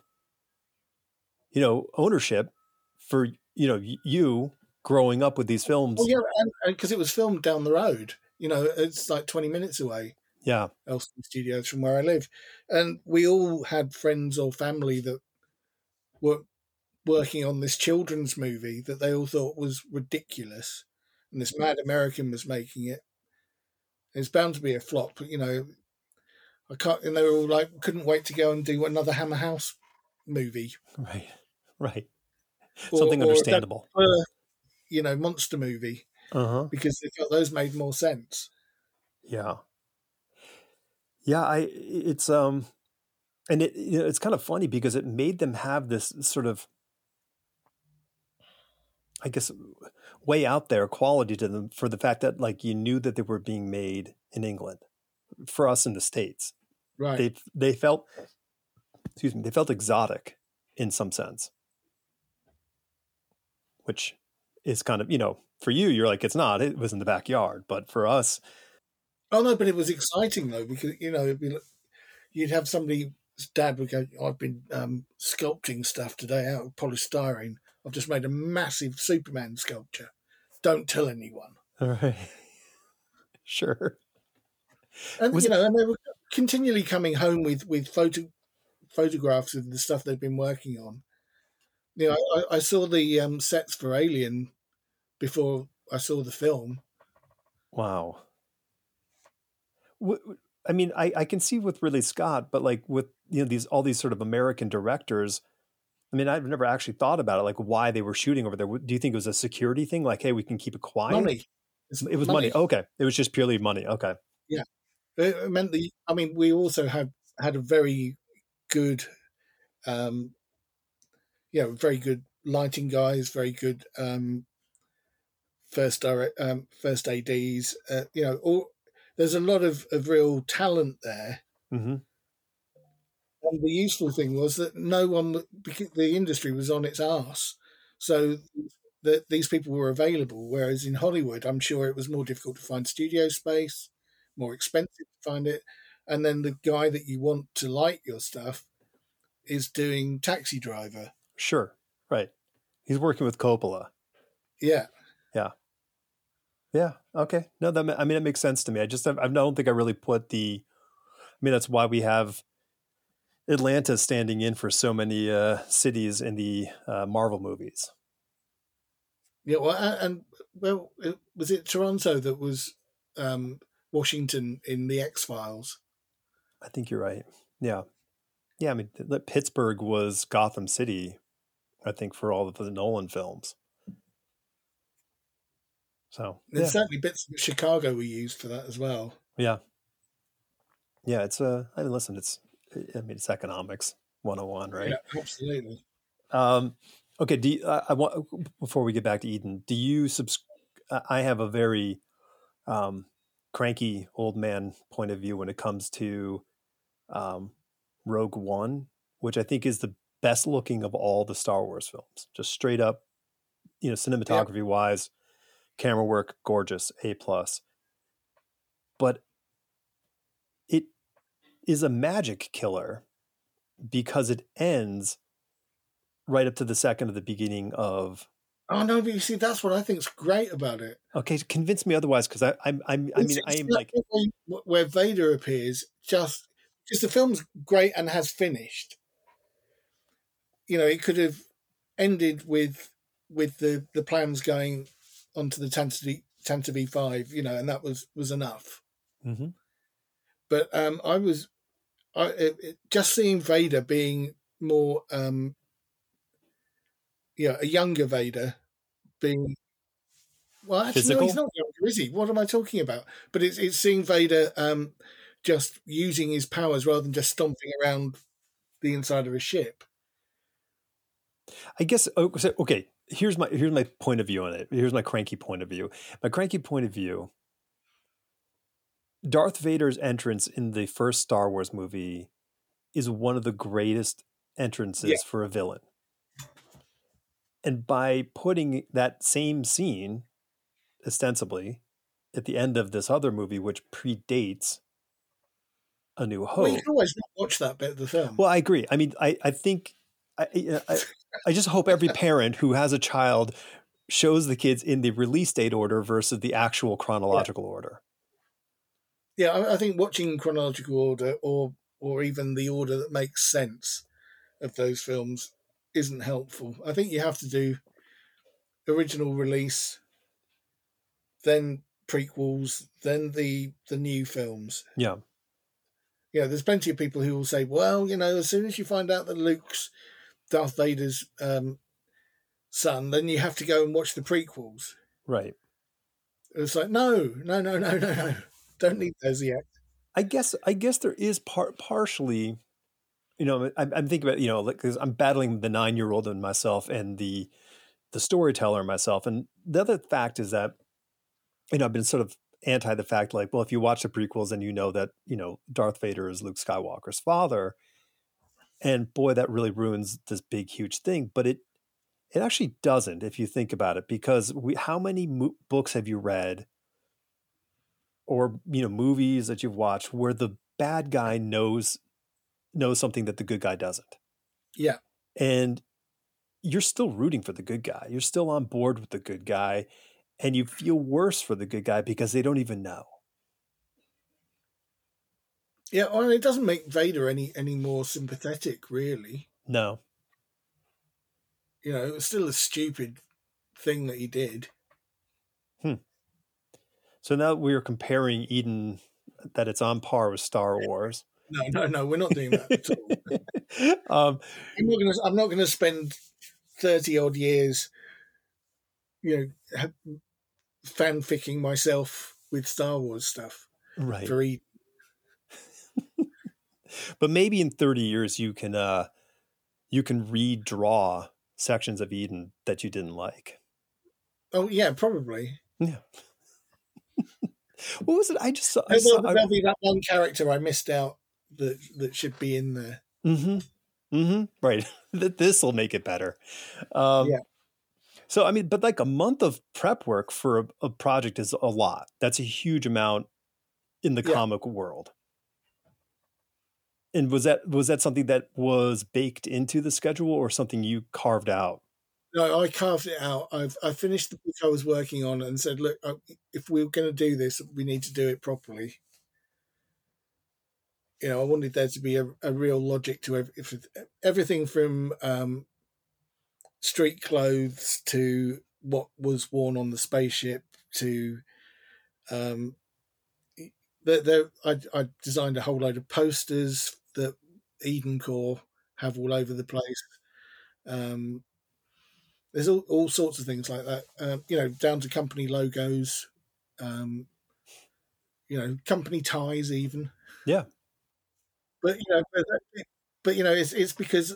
you know, ownership for, you know, you growing up with these
oh
films.
yeah, and because it was filmed down the road. You know, it's like twenty minutes away,
Yeah.
Elston Studios, from where I live, and we all had friends or family that were working on this children's movie that they all thought was ridiculous, and this mad American was making it. It's bound to be a flop, you know. I can't, and they were all like, couldn't wait to go and do another Hammer House movie
Right. Right.
or
Something
or
understandable.
a, you know, monster movie
Uh huh.
because they felt those made more sense.
Yeah. Yeah. I, it's, um, and it, you know, it's kind of funny because it made them have this sort of, I guess, way out there quality to them, for the fact that like you knew that they were being made in England. For us in the States,
Right.
they they felt, excuse me, they felt exotic in some sense. which is kind of, you know, for you, you're like, it's not, it was in the backyard. But for us,
oh no, but it was exciting though, because, you know, it'd be, you'd have somebody's dad would go, I've been um, sculpting stuff today out of polystyrene. I've just made a massive Superman sculpture. Don't tell anyone.
All right. Sure.
And,
Was
you
it-
know, and they were continually coming home with, with photo, photographs of the stuff they'd been working on. You know, I, I saw the um, sets for Alien before I saw the film.
Wow. W- I mean, I, I can see with Ridley Scott, but like with, you know, these, all these sort of American directors, I mean, I've never actually thought about it, like why they were shooting over there. Do you think it was a security thing? Like, hey, we can keep it quiet?
Money. It's
It was money. money. Okay. It was just purely money. Okay.
Yeah. It meant the, I mean, we also had, had a very good, um, yeah, very good lighting guys, very good um, first direct, um, first A Ds. Uh, you know, all, there's a lot of, of real talent there.
Mm-hmm.
And the useful thing was that no one, because the industry was on its arse, so that these people were available. Whereas in Hollywood, I'm sure it was more difficult to find studio space, more expensive to find it, and then the guy that you want to light your stuff is doing Taxi Driver.
Sure. Right. He's working with Coppola.
Yeah.
Yeah. Yeah. Okay. No, that, I mean, it makes sense to me. I just, I don't think I really put the, I mean, that's why we have Atlanta standing in for so many uh, cities in the uh, Marvel movies.
Yeah. Well, and, well, was it Toronto that was um, Washington in the X-Files?
I think you're right. Yeah. Yeah. I mean, Pittsburgh was Gotham City, I think, for all of the Nolan films. So
and
yeah.
certainly bits of Chicago were used for that as well.
Yeah. Yeah. It's uh, I mean, listen, it's, I mean, it's economics one oh one, right?
Yeah, absolutely.
Um, okay. Do you, uh, I want, before we get back to Eden, do you subscribe? I have a very um, cranky old man point of view when it comes to um, Rogue One, which I think is the best looking of all the Star Wars films. Just straight up, you know, cinematography yep. wise, camera work, gorgeous, A plus. But it is a magic killer because it ends right up to the second of the beginning of.
Oh no! But you see, that's what I think is great about it.
Okay, convince me otherwise, because I, I'm, I'm, I mean, I am like
where Vader appears. Just, just the film's great and has finished. You know, it could have ended with with the, the plans going onto the Tantive five. You know, and that was was enough.
Mm-hmm.
But um, I was, I it, it, just seeing Vader being more. Um, Yeah, a younger Vader being well. Actually,
physical?
No, he's not younger, is he? What am I talking about? But it's it's seeing Vader um, just using his powers rather than just stomping around the inside of a ship.
I guess. Okay, here's my here's my point of view on it. Here's my cranky point of view. My cranky point of view. Darth Vader's entrance in the first Star Wars movie is one of the greatest entrances yeah. for a villain. And by putting that same scene, ostensibly, at the end of this other movie, which predates A New Hope.
Well, you can always not watch that bit of the film.
Well, I agree. I mean, I, I think, I, I, I just hope every parent who has a child shows the kids in the release date order versus the actual chronological yeah. order.
Yeah, I, I think watching chronological order or or even the order that makes sense of those films isn't helpful. I think you have to do original release, then prequels, then the the new films.
Yeah.
Yeah, there's plenty of people who will say, well, you know, as soon as you find out that Luke's Darth Vader's um, son, then you have to go and watch the prequels.
Right.
It's like, no, no, no, no, no, no. Don't need those yet.
I guess I guess there is part partially, you know, I'm, I'm thinking about, you know, because I'm battling the nine-year-old in myself and the the storyteller in myself. And the other fact is that, you know, I've been sort of anti the fact, like, well, if you watch the prequels and you know that, you know, Darth Vader is Luke Skywalker's father, and boy, that really ruins this big, huge thing. But it It actually doesn't, if you think about it, because we, how many mo- books have you read or, you know, movies that you've watched where the bad guy knows knows something that the good guy doesn't?
Yeah.
And you're still rooting for the good guy. You're still on board with the good guy, and you feel worse for the good guy because they don't even know.
Yeah, well, it doesn't make Vader any any more sympathetic, really.
No.
You know, it was still a stupid thing that he did.
Hmm. So now we're comparing Eden, that it's on par with Star Wars.
No, no, no, we're not doing that at all. um, I'm not going to. I'm not going to spend thirty odd years, you know, fanficking myself with Star Wars stuff.
Right.
For Eden.
But maybe in thirty years you can uh, you can redraw sections of Eden that you didn't like.
Oh yeah, probably.
Yeah. What was it? I just saw. I
There'll,
saw
there'll
I,
be that one character I missed out that that should be in there.
Mm-hmm. Mm-hmm. Right. That this will make it better. Um,
yeah.
So I mean, but like a month of prep work for a, a project is a lot. That's a huge amount in the yeah. comic world. And was that was that something that was baked into the schedule or something you carved out?
No, I carved it out. I've I finished the book I was working on and said, look, if we're going to do this, we need to do it properly. You know, I wanted there to be a, a real logic to every, everything from um, street clothes to what was worn on the spaceship to um, there, there I, I designed a whole load of posters that Eden Corps have all over the place. Um, there's all, all sorts of things like that, um, you know, down to company logos, um, you know, company ties even.
Yeah.
But, you know, but, but you know, it's, it's because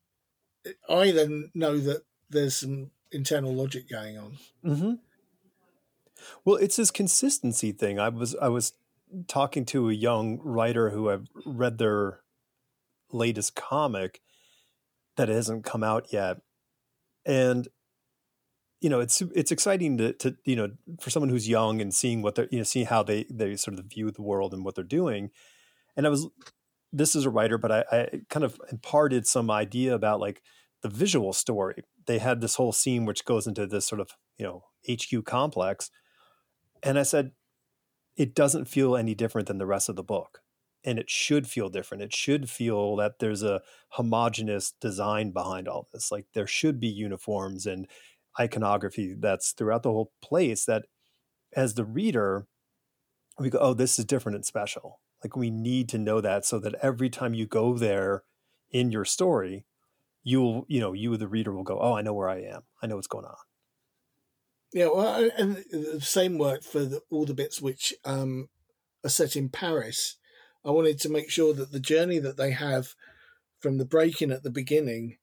I then know that there's some internal logic going on.
Mm-hmm. Well, it's this consistency thing. I was I was talking to a young writer who I've read their latest comic that hasn't come out yet, and you know it's it's exciting to to you know for someone who's young and seeing what they're you know seeing how they they sort of view the world and what they're doing. And I was this is a writer, but I, I kind of imparted some idea about like the visual story. They had this whole scene which goes into this sort of you know H Q complex. And I said, it doesn't feel any different than the rest of the book. And it should feel different. It should feel that there's a homogenous design behind all this. Like there should be uniforms and iconography that's throughout the whole place that as the reader, we go, oh, this is different and special. Like we need to know that so that every time you go there in your story, you'll, you know, you, the reader will go, oh, I know where I am. I know what's going on.
Yeah, well, and the same worked for the, all the bits which um, are set in Paris. I wanted to make sure that the journey that they have from the break-in at the beginning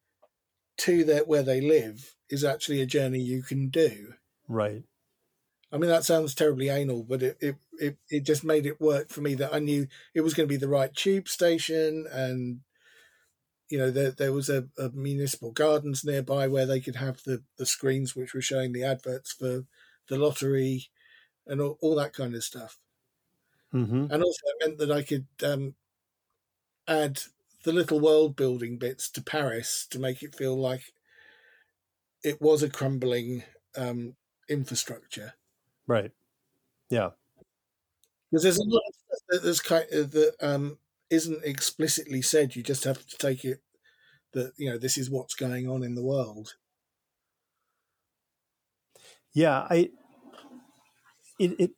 to their, where they live is actually a journey you can do.
Right.
I mean, that sounds terribly anal, but it, it, it, it just made it work for me that I knew it was going to be the right tube station and you know, there there was a, a municipal gardens nearby where they could have the, the screens which were showing the adverts for the lottery and all, all that kind of stuff.
Mm-hmm.
And also it meant that I could um, add the little world building bits to Paris to make it feel like it was a crumbling um, infrastructure.
Right. Yeah.
Because there's a lot of stuff that, there's kind of, that um, isn't explicitly said. You just have to take it that, you know, this is what's going on in the world.
Yeah, I it it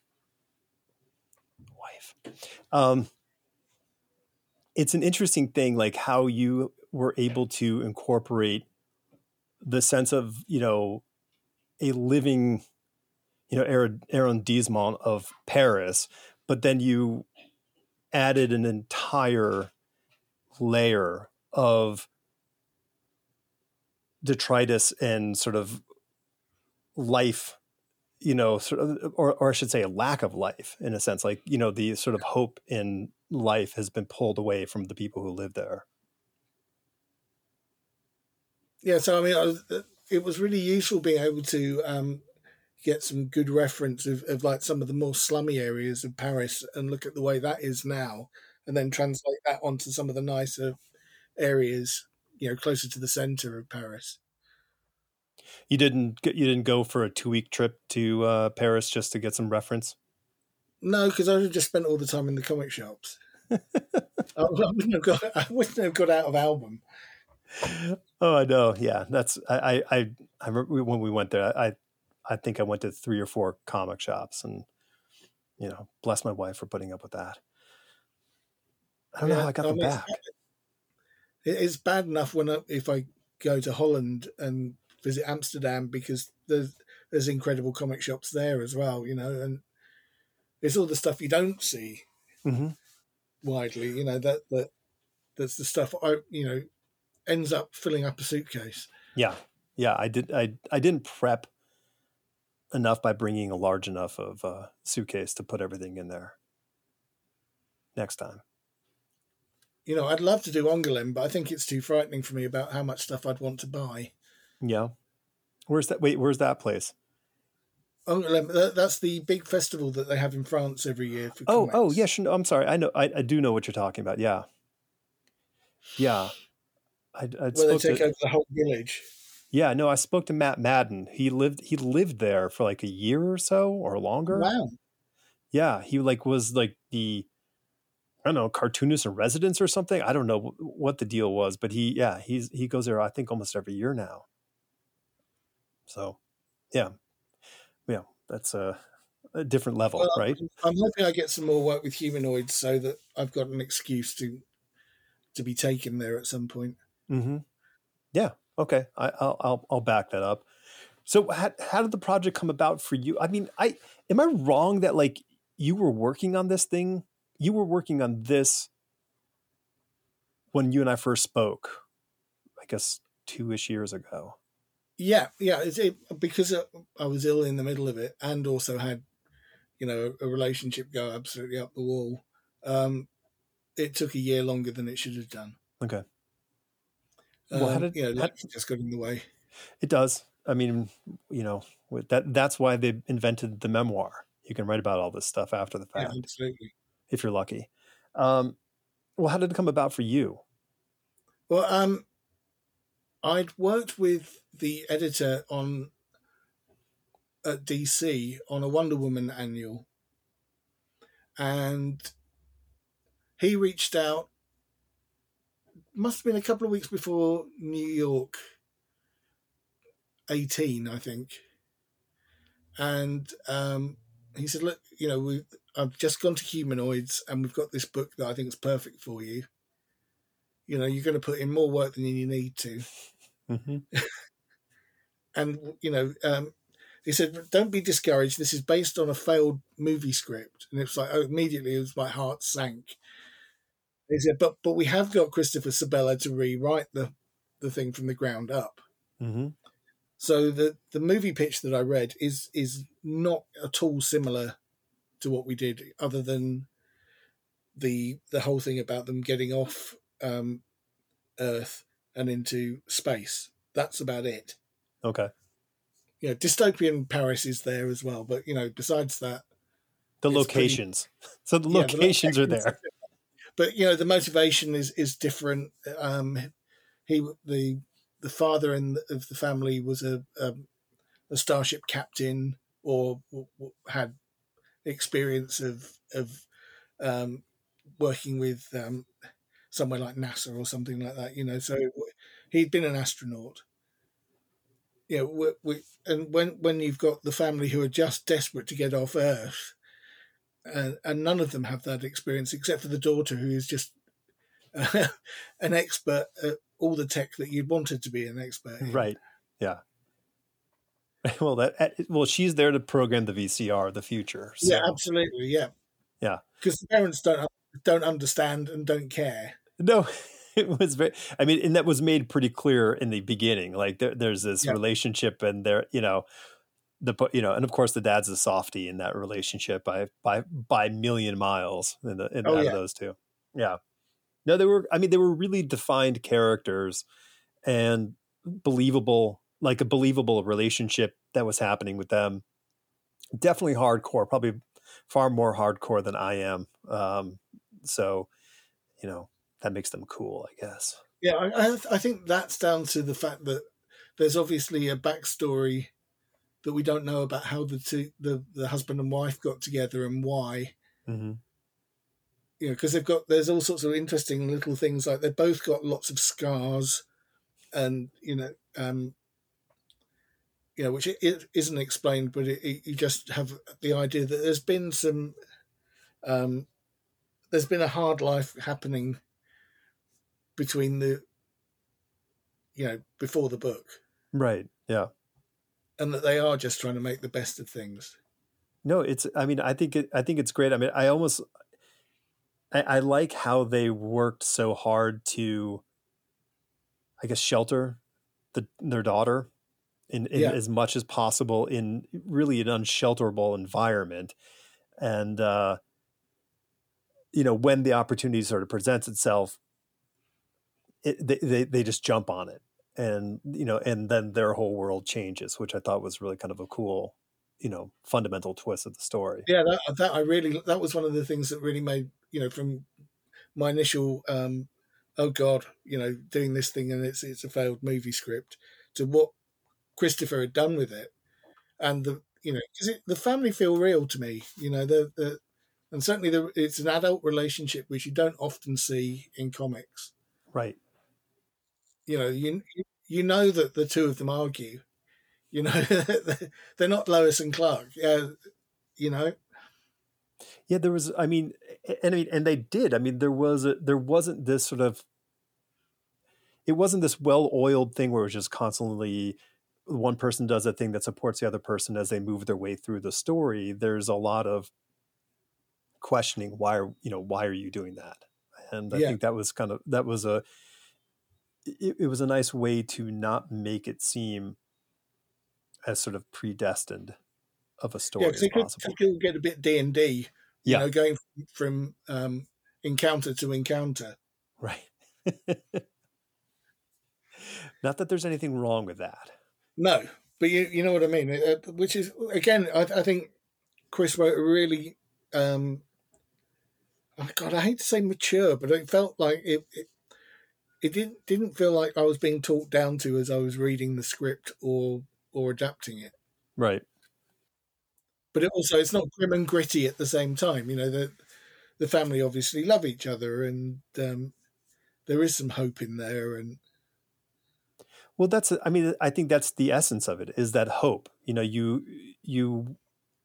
wife. Um it's an interesting thing like how you were able to incorporate the sense of, you know, a living, you know, arrondissement of Paris, but then you added an entire layer of detritus and sort of life, you know, sort of, or, or I should say a lack of life in a sense, like, you know, the sort of hope in life has been pulled away from the people who live there.
Yeah, so I mean, I was, it was really useful being able to um, get some good reference of, of like some of the more slummy areas of Paris and look at the way that is now, and then translate that onto some of the nicer areas, you know, closer to the center of Paris.
You didn't get, you didn't go for a two week trip to uh, Paris just to get some reference?
No, because I would have just spent all the time in the comic shops. I, I wouldn't have got. I wouldn't have got out of Album.
Oh, I know. Yeah, that's I I I remember when we went there. I I think I went to three or four comic shops, and you know, bless my wife for putting up with that. I don't know how
Yeah,
I got
I
them
mean, it's,
back.
it's bad enough when I, if I go to Holland and visit Amsterdam because there's there's incredible comic shops there as well, you know, and it's all the stuff you don't see
Mm-hmm.
widely, you know, that that that's the stuff I you know ends up filling up a suitcase.
Yeah, yeah. I did. I I didn't prep enough by bringing a large enough of a suitcase to put everything in there. Next time.
You know, I'd love to do Angoulême, but I think it's too frightening for me about how much stuff I'd want to buy.
Yeah. Where's that? Wait, where's that place?
Angoulême, that, that's the big festival that they have in France every year for
Oh,
comics.
oh, yeah. Sure, no, I'm sorry. I know. I, I do know what you're talking about. Yeah. Yeah. I, I
Where they
spoke
take
to,
over the whole village.
yeah, no, I spoke to Matt Madden. He lived, he lived there for like a year or so or longer.
Wow.
Yeah. He like was like the, I don't know, cartoonist in residence or something. I don't know what the deal was, but he, yeah, he's, he goes there, I think almost every year now. So yeah. Yeah. That's a, a different level,
Well,
right?
I'm hoping I get some more work with humanoids so that I've got an excuse to to be taken there at some point.
Mm-hmm. Yeah. Okay. I, I'll, I'll, I'll back that up. So how, how did the project come about for you? I mean, I, am I wrong that like you were working on this thing? You were working on this when you and I first spoke, I guess two-ish years ago.
Yeah, yeah. It's it, because I was ill in the middle of it, and also had, you know, a relationship go absolutely up the wall. Um, it took a year longer than it should have done.
Okay.
Um,
Well, how did,
you know,
how,
life just got in the way.
it does. I mean, you know, that that's why they invented the memoir. You can write about all this stuff after the
Yeah,
fact,
absolutely.
if you're lucky. Um, well, how did it come about for you?
Well, um, I'd worked with the editor on at D C on a Wonder Woman annual, and he reached out. Must have been a couple of weeks before New York eighteen, I think, and um, he said, "Look, you know, we I've just gone to humanoids, and we've got this book that I think is perfect for you. You know, you're going to put in more work than you need to."
Mm-hmm.
And, you know, um, he said, "Don't be discouraged. This is based on a failed movie script." And it was like, oh, immediately it was, my heart sank. He said, but but we have got Christopher Sabella to rewrite the, the thing from the ground up.
Mm-hmm.
So the, the movie pitch that I read is is not at all similar to what we did, other than the the whole thing about them getting off um, Earth and into space. That's about it.
Okay.
You know, dystopian Paris is there as well, but you know, besides that,
The
it's
locations. Pretty, so the
yeah,
locations
the
are there.
But you know, the motivation is is different. Um, he the the father in the, of the family was a, a a starship captain, or, or had experience of of um, working with um, somewhere like NASA or something like that. You know, so he'd been an astronaut. You know, we, we, and when when you've got the family who are just desperate to get off Earth, and, and none of them have that experience except for the daughter, who is just uh, an expert at all the tech that you'd wanted to be an expert in.
Right. Yeah. Well, that well, she's there to program the V C R, the future. So.
Yeah, absolutely. Yeah.
Yeah.
Because the parents don't don't understand and don't care.
No, it was very. I mean, and that was made pretty clear in the beginning. Like there, there's this yeah. relationship, and there, you know, the you know, and of course the dad's a softie in that relationship by by by million miles in the in,
oh,
out
yeah.
of those two. Yeah. No, they were. I mean, they were really defined characters, and believable, like a believable relationship that was happening with them. Definitely hardcore, probably far more hardcore than I am. Um, so, you know, that makes them cool, I guess.
Yeah, I, I I think that's down to the fact that there's obviously a backstory that we don't know about how the two, the, the husband and wife got together and why.
Mm-hmm.
You know, because they've got there's all sorts of interesting little things, like they've both got lots of scars, and you know, um, you know, which it, it isn't explained, but it, it, you just have the idea that there's been some, um, there's been a hard life happening between the, you know, before the book,
Right. Yeah.
and that they are just trying to make the best of things.
No, it's, I mean, I think it, I think it's great. I mean, I almost, I, I like how they worked so hard to, I guess, shelter the, their daughter in, in
Yeah,
as much as possible in really an unshelterable environment. And, uh, you know, when the opportunity sort of presents itself, it, they, they, they just jump on it. And, you know, and then their whole world changes, which I thought was really kind of a cool, you know, fundamental twist of the story.
yeah, that, that I really that was one of the things that really made, you know, from my initial um, oh god, you know, doing this thing and it's it's a failed movie script, to what Christopher had done with it, and the you know because the family feel real to me, you know, the the and certainly the, it's an adult relationship which you don't often see in comics.
Right.
You know, you you know that the two of them argue. You know, they're not Lois and Clark. Yeah, you know.
Yeah, there was. I mean, and I mean, and they did. I mean, there was a, there wasn't this sort of. It wasn't this well-oiled thing where it was just constantly one person does a thing that supports the other person as they move their way through the story. There's a lot of questioning why are you know why are you doing that, and I
Yeah,
think that was kind of that was a. It, it was a nice way to not make it seem as sort of predestined of a
yeah,
story
because
as
it could,
possible.
it could get a bit D and D, you
Yeah.
know, going from, from um, encounter to encounter.
Right. Not that there's anything wrong with that.
No, but you you know what I mean. Uh, which is again, I, I think Chris wrote a really, um, oh God, I hate to say mature, but it felt like it. it it didn't didn't feel like I was being talked down to as I was reading the script or or adapting it.
Right.
But it also it's not grim and gritty at the same time. You know, the the family obviously love each other, and um, there is some hope in there. And
Well, that's, I mean, I think that's the essence of it, is that hope. You know, you, you,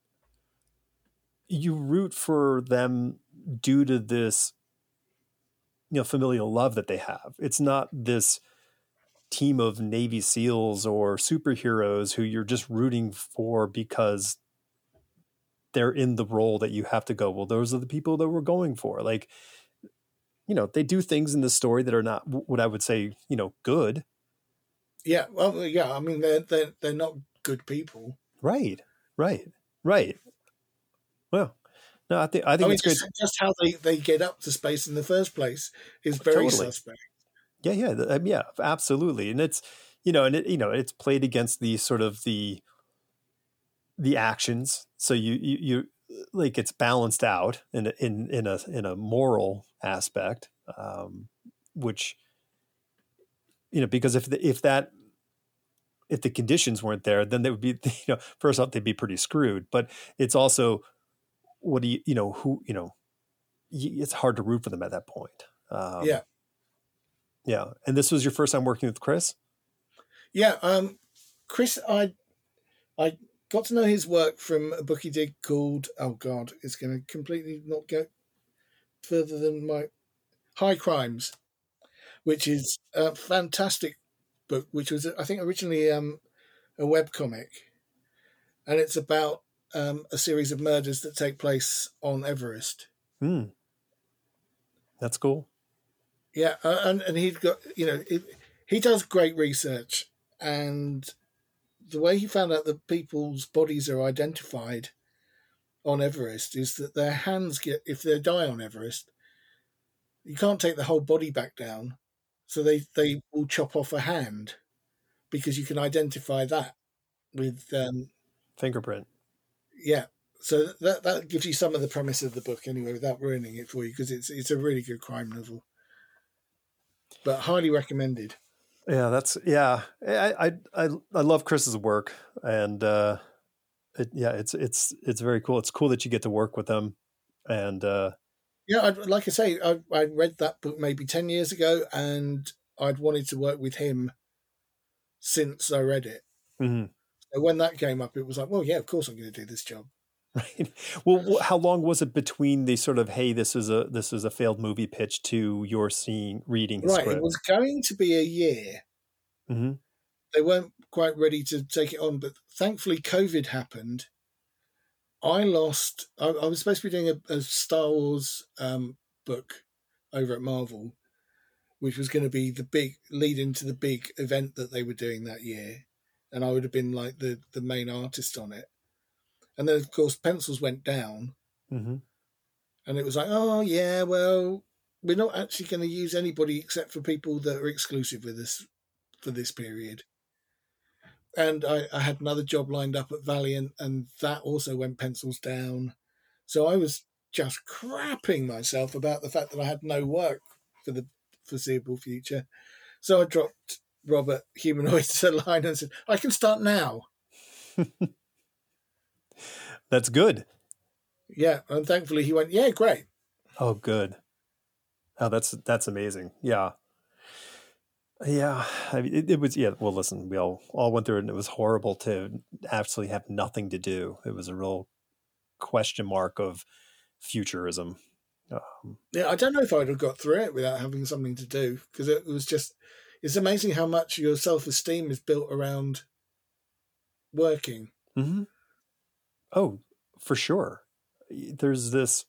you root for them due to this, you know, familial love that they have. It's not this team of Navy SEALs or superheroes who you're just rooting for because they're in the role that you have to go, well, those are the people that we're going for. Like, you know, they do things in the story that are not what I would say, you know, good.
yeah, well, yeah, I mean, they're they're they're not good people.
Right. Right. Right. Well, no, I think I think
I mean,
it's great.
just, just how they, they get up to space in the first place is very
Totally.
suspect.
Yeah, yeah, th- yeah, absolutely. And it's, you know, and it, you know, it's played against the sort of the the actions. So you you, you like it's balanced out in a- in in a in a moral aspect, um, which, you know, because if the, if that if the conditions weren't there, then they would be, you know, first off they'd be pretty screwed. But it's also, what do you, you know, who, you know, y- it's hard to root for them at that point. Um,
Yeah,
yeah. And this was your first time working with Chris?
yeah. Um, Chris, I I got to know his work from a book he did called, oh God, it's going to completely not go further than my High Crimes, which is a fantastic book, which was I think originally um, a web comic, and it's about um, a series of murders that take place on Everest.
Hmm. That's cool.
Yeah, uh, and and he'd got you know it, he does great research, and the way he found out that people's bodies are identified on Everest is that their hands get, if they die on Everest, you can't take the whole body back down, so they they will chop off a hand, because you can identify that with um,
fingerprint.
Yeah, so that that gives you some of the premise of the book anyway, without ruining it for you, because it's it's a really good crime novel, but highly recommended.
Yeah, that's yeah. I I I, I love Chris's work, and uh, it, yeah, it's it's it's very cool. It's cool that you get to work with them, and uh,
yeah, I'd, like I say, I, I read that book maybe ten years ago, and I'd wanted to work with him since I read it.
Mm-hmm.
So when that came up, it was like, well, yeah, of course I'm going to do this job.
Right. Well, how long was it between the sort of, hey, this is a this is a failed movie pitch to your seeing reading the
right,
script?
It was going to be a year.
Mm-hmm.
They weren't quite ready to take it on, but thankfully COVID happened. I lost. I, I was supposed to be doing a, a Star Wars um, book over at Marvel, which was going to be the big lead into the big event that they were doing that year, and I would have been like the the main artist on it. And then, of course, pencils went down,
mm-hmm.
and it was like, oh yeah, well, we're not actually going to use anybody except for people that are exclusive with us for this period. And I, I had another job lined up at Valiant, and that also went pencils down. So I was just crapping myself about the fact that I had no work for the foreseeable future. So I dropped Robert Humanoids a line and said, I can start now.
That's good.
Yeah. And thankfully he went, yeah, great.
Oh, good. Oh, that's that's amazing. Yeah. Yeah, I mean, it, it was. Yeah, well, listen, we all all went through it, and it was horrible to actually have nothing to do. It was a real question mark of futurism. Um,
Yeah, I don't know if I'd have got through it without having something to do, because it was just. It's amazing how much your self esteem is built around working.
mm-hmm. Oh, for sure. There's this.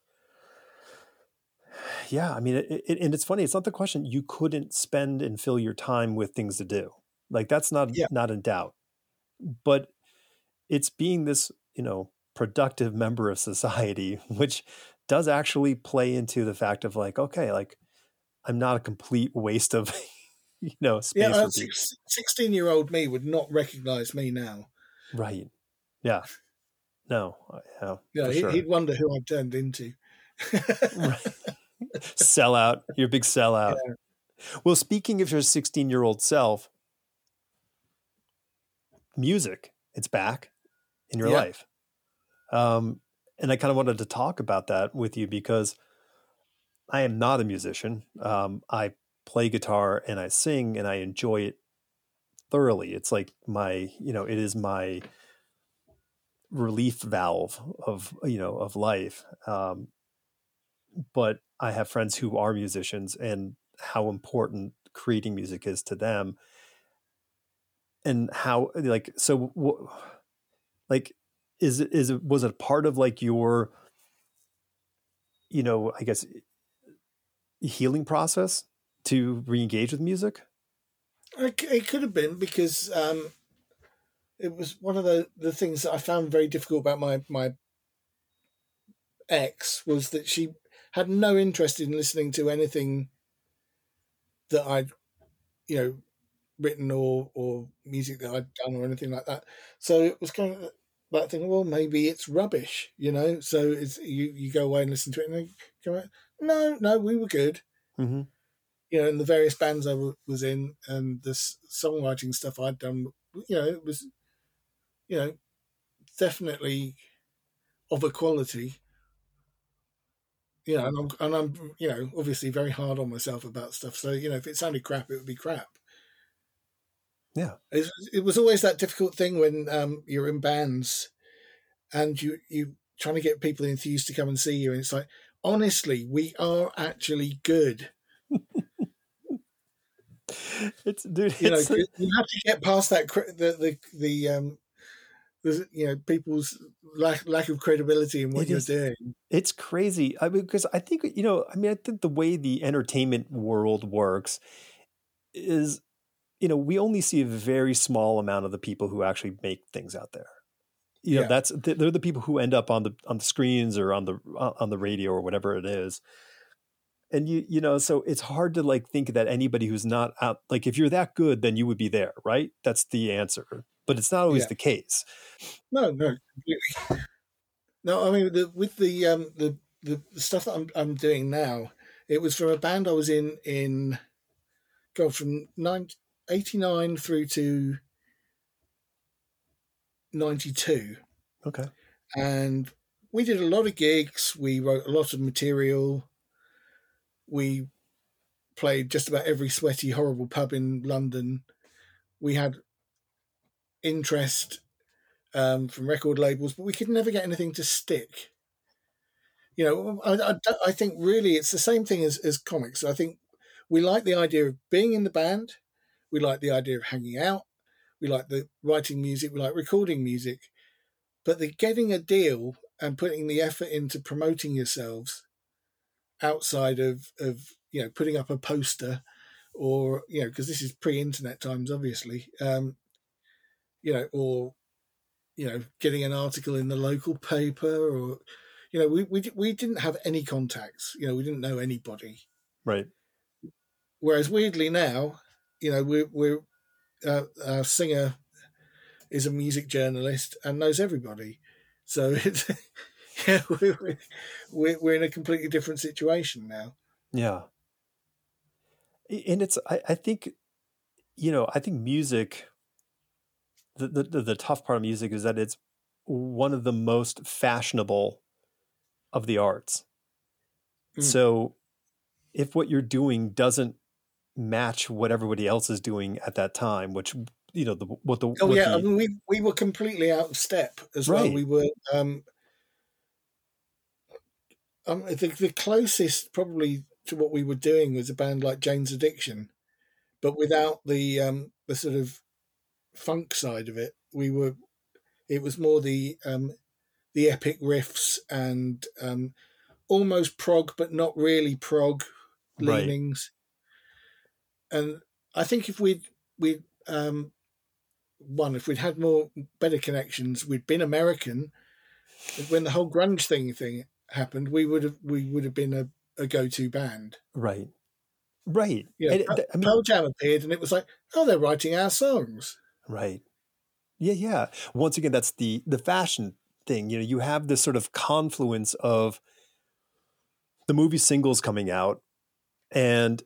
Yeah, I mean, it, it, and it's funny. It's not the question. You couldn't spend and fill your time with things to do. Like that's not
Yeah.
not in doubt. But it's being this, you know, productive member of society, which does actually play into the fact of like, okay, like I'm not a complete waste of, you know, space.
Yeah, sixteen-year-old me would not recognize me now.
Right. Yeah. No. Yeah.
Yeah,
for
he,
sure.
He'd wonder who I've turned into.
Right. Sellout. You're a big sellout. Yeah. Well, speaking of your sixteen-year-old self, music, it's back in your yeah. life. Um, and I kind of wanted to talk about that with you because I am not a musician. Um, I play guitar and I sing and I enjoy it thoroughly. It's like my, you know, it is my relief valve of, you know, of life. Um, but I have friends who are musicians and how important creating music is to them. And how, like, so, like, is it, is it, was it part of like your, you know, I guess, healing process to re-engage with music?
It could have been, because um, it was one of the, the things that I found very difficult about my, my ex was that she had no interest in listening to anything that I'd, you know, written or, or music that I'd done or anything like that. So it was kind of that thing, well, maybe it's rubbish, you know? So it's, you, you go away and listen to it and then come out, no, no, we were good.
Mm-hmm.
You know, and the various bands I w- was in and the songwriting stuff I'd done, you know, it was, you know, definitely of a quality. You know, and I'm, and I'm, you know, obviously very hard on myself about stuff. So, you know, if it sounded crap, it would be crap.
Yeah.
It, it was always that difficult thing when um, you're in bands and you, you trying to get people enthused to come and see you. And it's like, honestly, we are actually good.
It's dude.
You
it's
know,
a...
you have to get past that the the the um, the, you know, people's lack lack of credibility in what
it
you're
is,
doing.
It's crazy. I mean, because I think you know, I mean, I think the way the entertainment world works is, you know, we only see a very small amount of the people who actually make things out there. You know, yeah. that's they're the people who end up on the on the screens or on the on the radio or whatever it is. And you, you know, so it's hard to like think that anybody who's not out, like if you're that good, then you would be there, right? That's the answer. But it's not always
Yeah.
the case.
No, no, completely. No, I mean, the, with the um, the the stuff that I'm I'm doing now, it was from a band I was in in, go from eighty-nine through to ninety-two,
Okay.
and we did a lot of gigs. We wrote a lot of material. We played just about every sweaty, horrible pub in London. We had interest um, from record labels, but we could never get anything to stick. You know, I, I, I think really it's the same thing as, as comics. I think we like the idea of being in the band. We like the idea of hanging out. We like the writing music. We like recording music. But the getting a deal and putting the effort into promoting yourselves outside of, of you know, putting up a poster or, you know, because this is pre-internet times, obviously, um, you know, or, you know, getting an article in the local paper or, you know, we, we, we didn't have any contacts. You know, we didn't know anybody.
Right.
Whereas weirdly now, you know, we're, we're uh, our singer is a music journalist and knows everybody. So it's, yeah, we're, we're, we're in a completely different situation now.
Yeah. And it's, I, I think, you know, I think music, the, the, the tough part of music is that it's one of the most fashionable of the arts. Mm. So if what you're doing doesn't match what everybody else is doing at that time, which, you know, the, what the,
oh
what
yeah,
the,
I mean, we, we were completely out of step as
right.
well. We were, um, um, the, the closest probably to what we were doing was a band like Jane's Addiction, but without the, um, the sort of funk side of it. We were, it was more the, um, the epic riffs and, um, almost prog, but not really prog leanings. Right. And I think if we'd, we'd, um, one, if we'd had more, better connections, we'd been American. When the whole grunge thing thing happened, we would have, we would have been a, a go-to band.
Right. Right.
Yeah. You know, I mean, Pearl Jam appeared and it was like, oh, they're writing our songs.
Right. Yeah. Yeah. Once again, that's the, the fashion thing. You know, you have this sort of confluence of the movie singles coming out and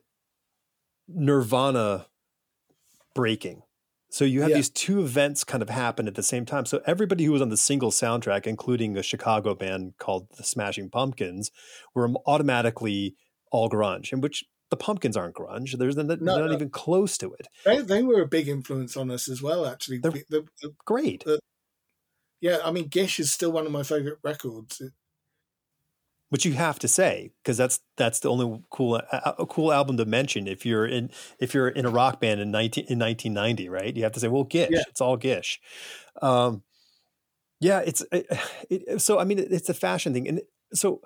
Nirvana breaking. So you have yeah. these two events kind of happen at the same time. So everybody who was on the single soundtrack, including a Chicago band called the Smashing Pumpkins, were automatically all grunge, in which the Pumpkins aren't grunge. There's they're no, not no. even close to it.
They they were a big influence on us as well, actually.
They're
the, the,
great.
The, yeah, I mean, Gish is still one of my favorite records. It,
Which you have to say, because that's that's the only cool a, a cool album to mention if you're in if you're in a rock band in nineteen in nineteen ninety, right? You have to say, well, Gish, yeah. It's all Gish. Um, yeah, it's it, it, so. I mean, it, it's a fashion thing, and so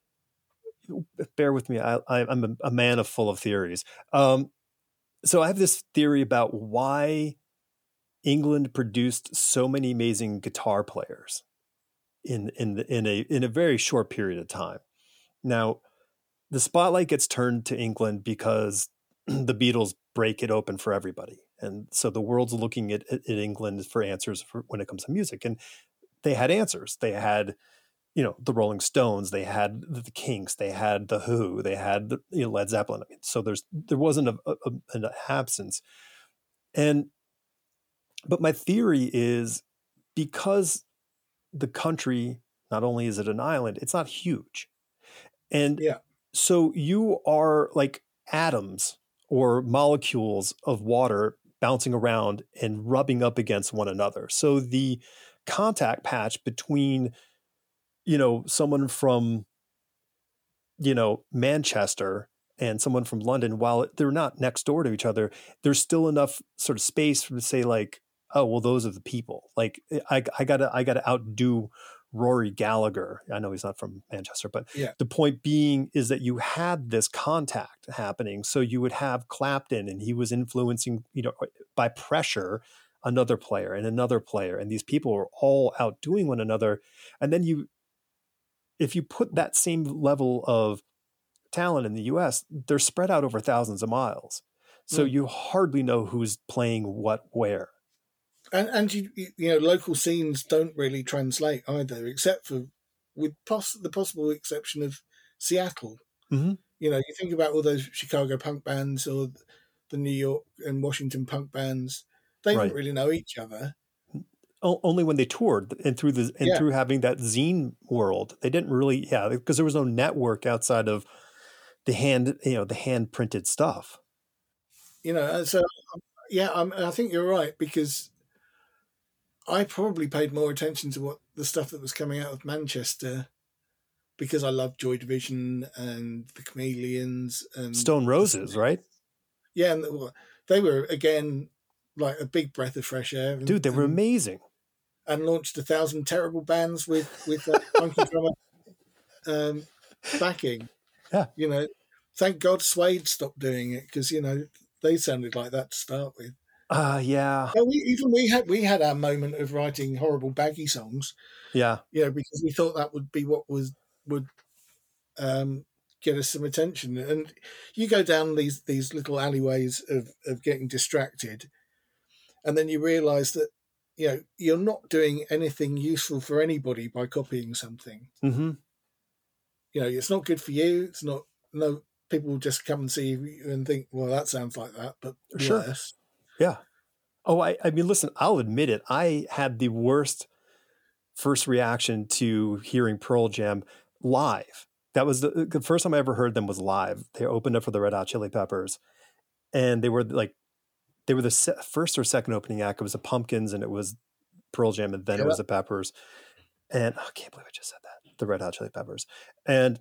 bear with me. I, I, I'm a, a man of full of theories. Um, so I have this theory about why England produced so many amazing guitar players in in in a in a very short period of time. Now, the spotlight gets turned to England because the Beatles break it open for everybody, and so the world's looking at, at England for answers for when it comes to music. And they had answers. They had, you know, the Rolling Stones. They had the Kinks. They had the Who. They had the, you know, Led Zeppelin. I mean, so there's there wasn't a, a, an absence. And but my theory is because the country, not only is it an island, it's not huge. And
yeah.
so you are like atoms or molecules of water bouncing around and rubbing up against one another. So the contact patch between, you know, someone from, you know, Manchester and someone from London, while they're not next door to each other, there's still enough sort of space for to say like, oh, well, those are the people. Like I, I gotta, I gotta outdo Rory Gallagher. I know he's not from Manchester, but
yeah.
The point being is that you had this contact happening. So you would have Clapton, and he was influencing, you know, by pressure, another player and another player, and these people were all outdoing one another. And then you, if you put that same level of talent in the U S, they're spread out over thousands of miles. So
Mm.
you hardly know who's playing what where.
And and you you know local scenes don't really translate either, except for with poss- the possible exception of Seattle.
Mm-hmm.
You know, you think about all those Chicago punk bands or the New York and Washington punk bands; they
Right.
didn't really know each other.
O- only when they toured and through the and
Yeah.
through having that zine world, they didn't really, yeah, because there was no network outside of the hand, you know, the hand printed stuff.
You know, and so yeah, I'm, I think you're right, because I probably paid more attention to what the stuff that was coming out of Manchester, because I loved Joy Division and the Chameleons and
Stone Roses, right?
Yeah, and they were again like a big breath of fresh air. And,
Dude, they were
and,
amazing.
and launched a thousand terrible bands with with that funky drummer um, backing.
Yeah,
you know, thank God Suede stopped doing it, because you know they sounded like that to start with.
Uh yeah.
Well, we, even we had we had our moment of writing horrible baggy songs.
Yeah.
You know, because we thought that would be what was would um, get us some attention. And you go down these these little alleyways of of getting distracted, and then you realise that you know you're not doing anything useful for anybody by copying something.
Mm-hmm.
You know, it's not good for you. It's not. No, people will just come and see you and think, well, that sounds like that, but
Sure.
worse.
Yeah. Oh, I, I mean, listen, I'll admit it. I had the worst first reaction to hearing Pearl Jam live. That was the, the first time I ever heard them was live. They opened up for the Red Hot Chili Peppers, and they were like, they were the se- first or second opening act. It was the Pumpkins, and it was Pearl Jam, and then
Yeah.
it was the Peppers. And oh, I can't believe I just said that. The Red Hot Chili Peppers. And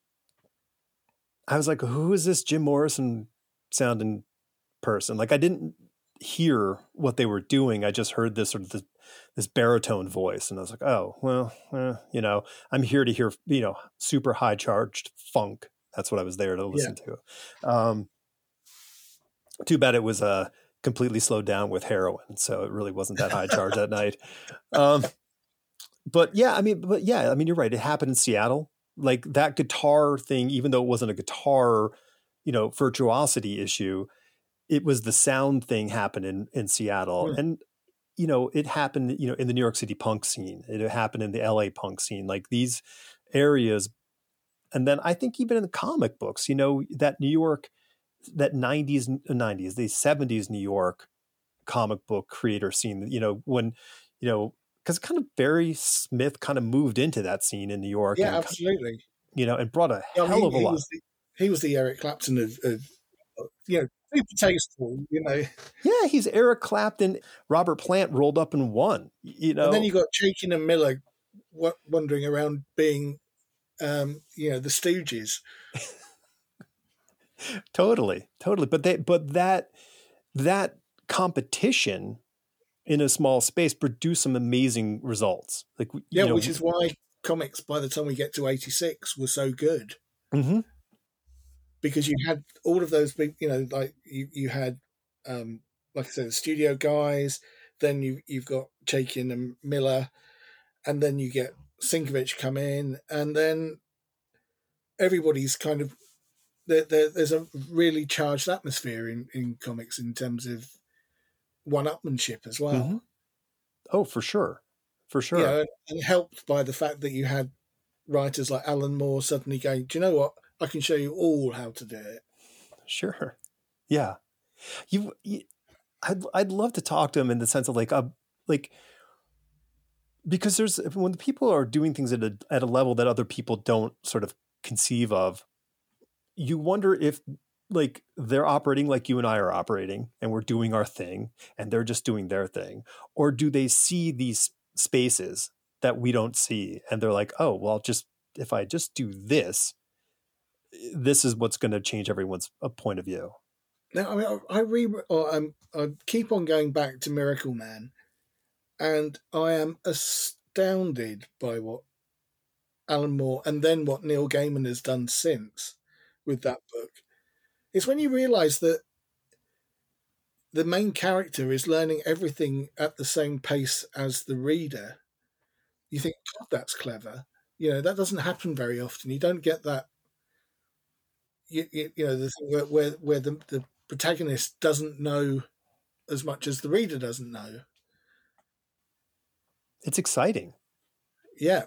I was like, who is this Jim Morrison sounding person? Like, I didn't hear what they were doing. I just heard this sort of this, this baritone voice. And I was like, oh, well, eh, you know, I'm here to hear, you know, super high charged funk. That's what I was there to listen yeah. to. Um, too bad it was uh, completely slowed down with heroin. So it really wasn't that high charge that night. Um, but yeah, I mean, but yeah, I mean, you're right. It happened in Seattle. Like that guitar thing, even though it wasn't a guitar, you know, virtuosity issue, it was the sound thing happened in, in Seattle. Mm. And, you know, it happened, you know, in the New York City punk scene. It happened in the L A punk scene, like these areas. And then I think even in the comic books, you know, that New York, that nineties, nineties, the seventies New York comic book creator scene, you know, when, you know, because kind of Barry Smith kind of moved into that scene in New York.
Yeah,
and,
absolutely.
You know, and brought a
yeah,
hell
he,
of a
he
lot.
Was the, he was the Eric Clapton of, of, you know, super tasteful, you know.
Yeah, he's Eric Clapton. Robert Plant rolled up in one, you know.
And then you got Chaikin and Miller wandering around being, um, you know, the Stooges.
Totally, totally. But they, but that, that competition in a small space produced some amazing results. Like,
yeah,
you know,
which is why comics, by the time we get to eighty-six, were so good.
Mm-hmm.
Because you had all of those big, you know, like you, you had, um, like I said, the studio guys, then you, you've got Chaikin and Miller, and then you get Sinkovich come in, and then everybody's kind of, there, there, there's a really charged atmosphere in, in comics in terms of one-upmanship as well.
Mm-hmm. Oh, for sure. For sure.
Yeah, and helped by the fact that you had writers like Alan Moore suddenly going, do you know what? I can show you all how to do it.
Sure. Yeah. You, you I'd, I'd love to talk to him in the sense of like, uh, like, because there's, when people are doing things at a, at a level that other people don't sort of conceive of, you wonder if like they're operating like you and I are operating and we're doing our thing and they're just doing their thing. Or do they see these spaces that we don't see? And they're like, oh, well, just, if I just do this, this is what's going to change everyone's point of view.
Now, I mean, I, I re, or, um, I keep on going back to Miracle Man, and I am astounded by what Alan Moore and then what Neil Gaiman has done since with that book. It's when you realise that the main character is learning everything at the same pace as the reader. You think, God, that's clever. You know, that doesn't happen very often. You don't get that you, you, you know, the thing where where, where the, the protagonist doesn't know as much as the reader doesn't know.
It's exciting.
Yeah.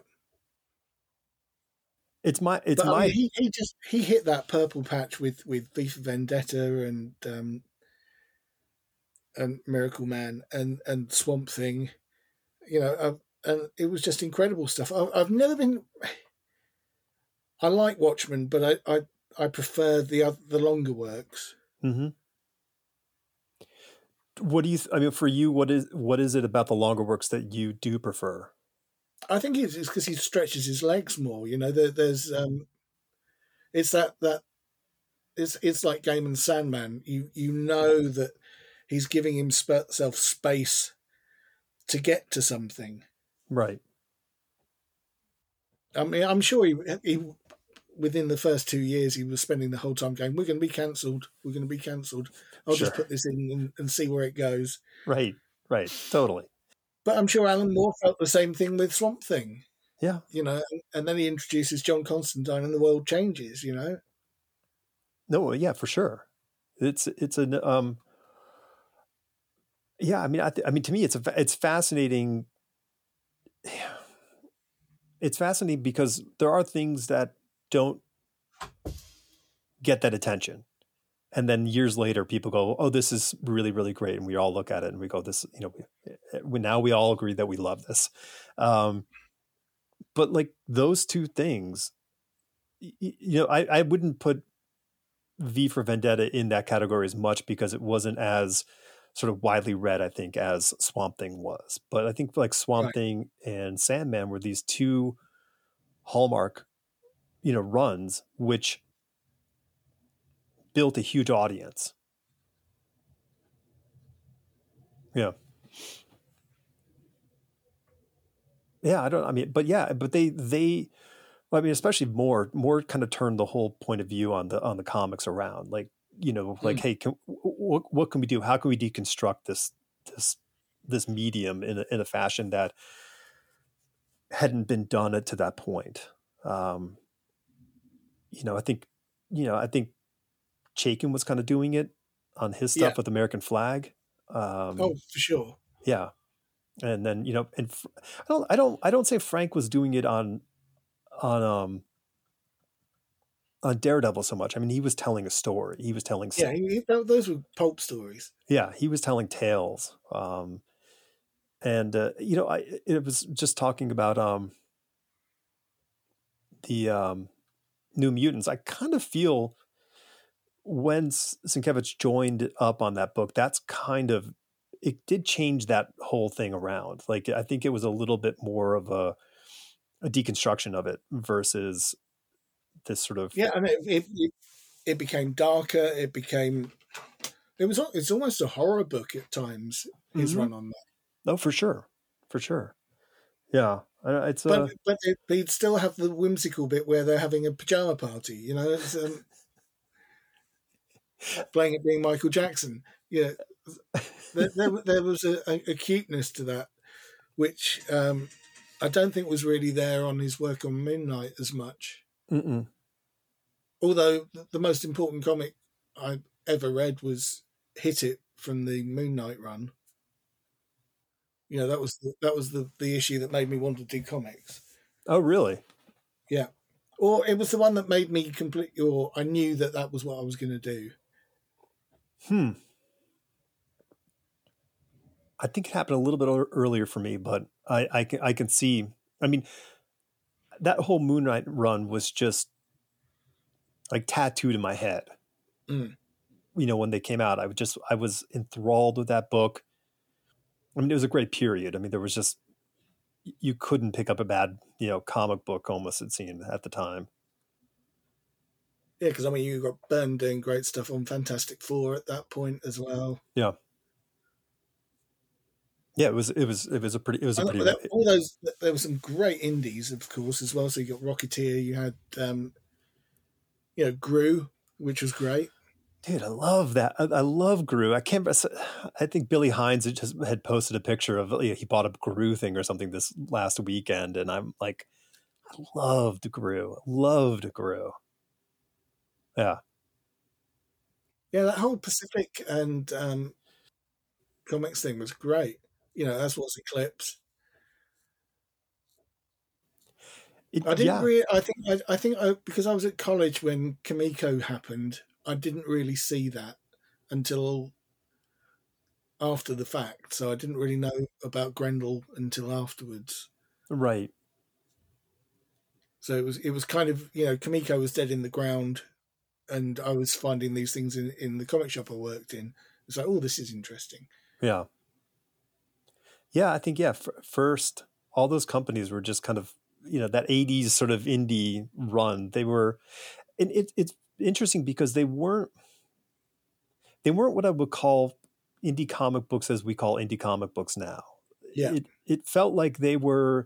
It's my, it's
but
my,
I mean, he, he just, he hit that purple patch with, with V for Vendetta and, um, and Miracle Man and, and Swamp Thing, you know, uh, and it was just incredible stuff. I, I've never been, I like Watchmen, but I, I, I prefer the other, the longer works.
mm-hmm. What do you, th- I mean, for you, what is, what is it about the longer works that you do prefer?
I think it's because he stretches his legs more. You know, there, there's um, it's that that it's it's like Gaiman's Sandman. You you know that he's giving himself space to get to something.
Right.
I mean, I'm sure he, he within the first two years he was spending the whole time going, "We're going to be cancelled. We're going to be cancelled. I'll
Sure.
just put this in and, and see where it goes."
Right. Right. Totally.
But I'm sure Alan Moore felt the same thing with Swamp Thing.
Yeah.
You know, and then he introduces John Constantine and the world changes, you know?
No, yeah, for sure. It's, it's an, um, yeah, I mean, I, th- I mean, to me, it's, a, it's fascinating. It's fascinating because there are things that don't get that attention. And then years later, people go, "Oh, this is really, really great." And we all look at it and we go, "This, you know, we, we now we all agree that we love this." Um, but like those two things, you, you know, I, I wouldn't put V for Vendetta in that category as much because it wasn't as sort of widely read, I think, as Swamp Thing was. But I think like Swamp
Right.
Thing and Sandman were these two hallmark, you know, runs, which built a huge audience. Yeah. Yeah, I don't, I mean, but yeah, but they, they, well, I mean, especially more, more kind of turned the whole point of view on the, on the comics around. Like, you know, like,
Mm.
hey, can, what, what can we do? How can we deconstruct this, this, this medium in a, in a fashion that hadn't been done to that point? Um, you know, I think, you know, I think Chaykin was kind of doing it on his stuff
Yeah.
with American Flag. Um,
Oh, for sure.
Yeah. And then, you know, and I don't, I don't, I don't say Frank was doing it on, on, um, on Daredevil so much. I mean, he was telling a story. He was telling,
Yeah, he, he, those were pulp stories.
yeah, he was telling tales. Um, and, uh, you know, I, it was just talking about, um, the, um, New Mutants. I kind of feel when Sienkiewicz joined up on that book, that's kind of, it did change that whole thing around. Like, I think it was a little bit more of a, a deconstruction of it versus this sort of,
Yeah, and it, it, it, it became darker. It became, it was, it's almost a horror book at times, his
mm-hmm.
run on that.
Oh, for sure. For sure. Yeah. It's
But,
uh...
but it, he'd still have the whimsical bit where they're having a pajama party, you know, it's, um, playing it being Michael Jackson. Yeah. There, there, there was a, a, a cuteness to that, which um, I don't think was really there on his work on Moon Knight as much.
Mm-mm.
Although the most important comic I ever read was Hit It from the Moon Knight run. You know, that was the, that was the, the issue that made me want to do comics.
Oh, really?
Yeah. Or it was the one that made me complete, or I knew that that was what I was going to do.
Hmm. I think it happened a little bit earlier for me, but I, I can I can see. I mean, that whole Moon Knight run was just like tattooed in my head.
Mm.
You know, when they came out, I was just I was enthralled with that book. I mean, it was a great period. I mean, there was just you couldn't pick up a bad, you know, comic book almost, it seemed, at the time.
Yeah, because I mean, you got Byrne doing great stuff on Fantastic Four at that point as well.
Yeah. Yeah, it was it was it was a pretty it was a pretty
that, all those there were some great indies, of course, as well. So you got Rocketeer, you had um, you know, Gru, which was great.
Dude, I love that. I, I love Gru. I can't. I think Billy Hines had just had posted a picture of, you know, he bought a Gru thing or something this last weekend, and I'm like, I loved Gru. Loved Gru. Yeah.
Yeah, that whole Pacific and um, comics thing was great. You know, as was Eclipse.
It,
I didn't
yeah,
really. I think. I, I think I, because I was at college when Kamiko happened, I didn't really see that until after the fact. So I didn't really know about Grendel until afterwards.
right.
So it was. It was kind of, you know, Kamiko was dead in the ground, and I was finding these things in in the comic shop I worked in. It's like, oh, this is interesting.
Yeah. Yeah, I think, yeah, f- first, all those companies were just kind of, you know, that eighties sort of indie run. They were, and it, it's interesting because they weren't, they weren't what I would call indie comic books as we call indie comic books now.
Yeah,
It, it felt like they were,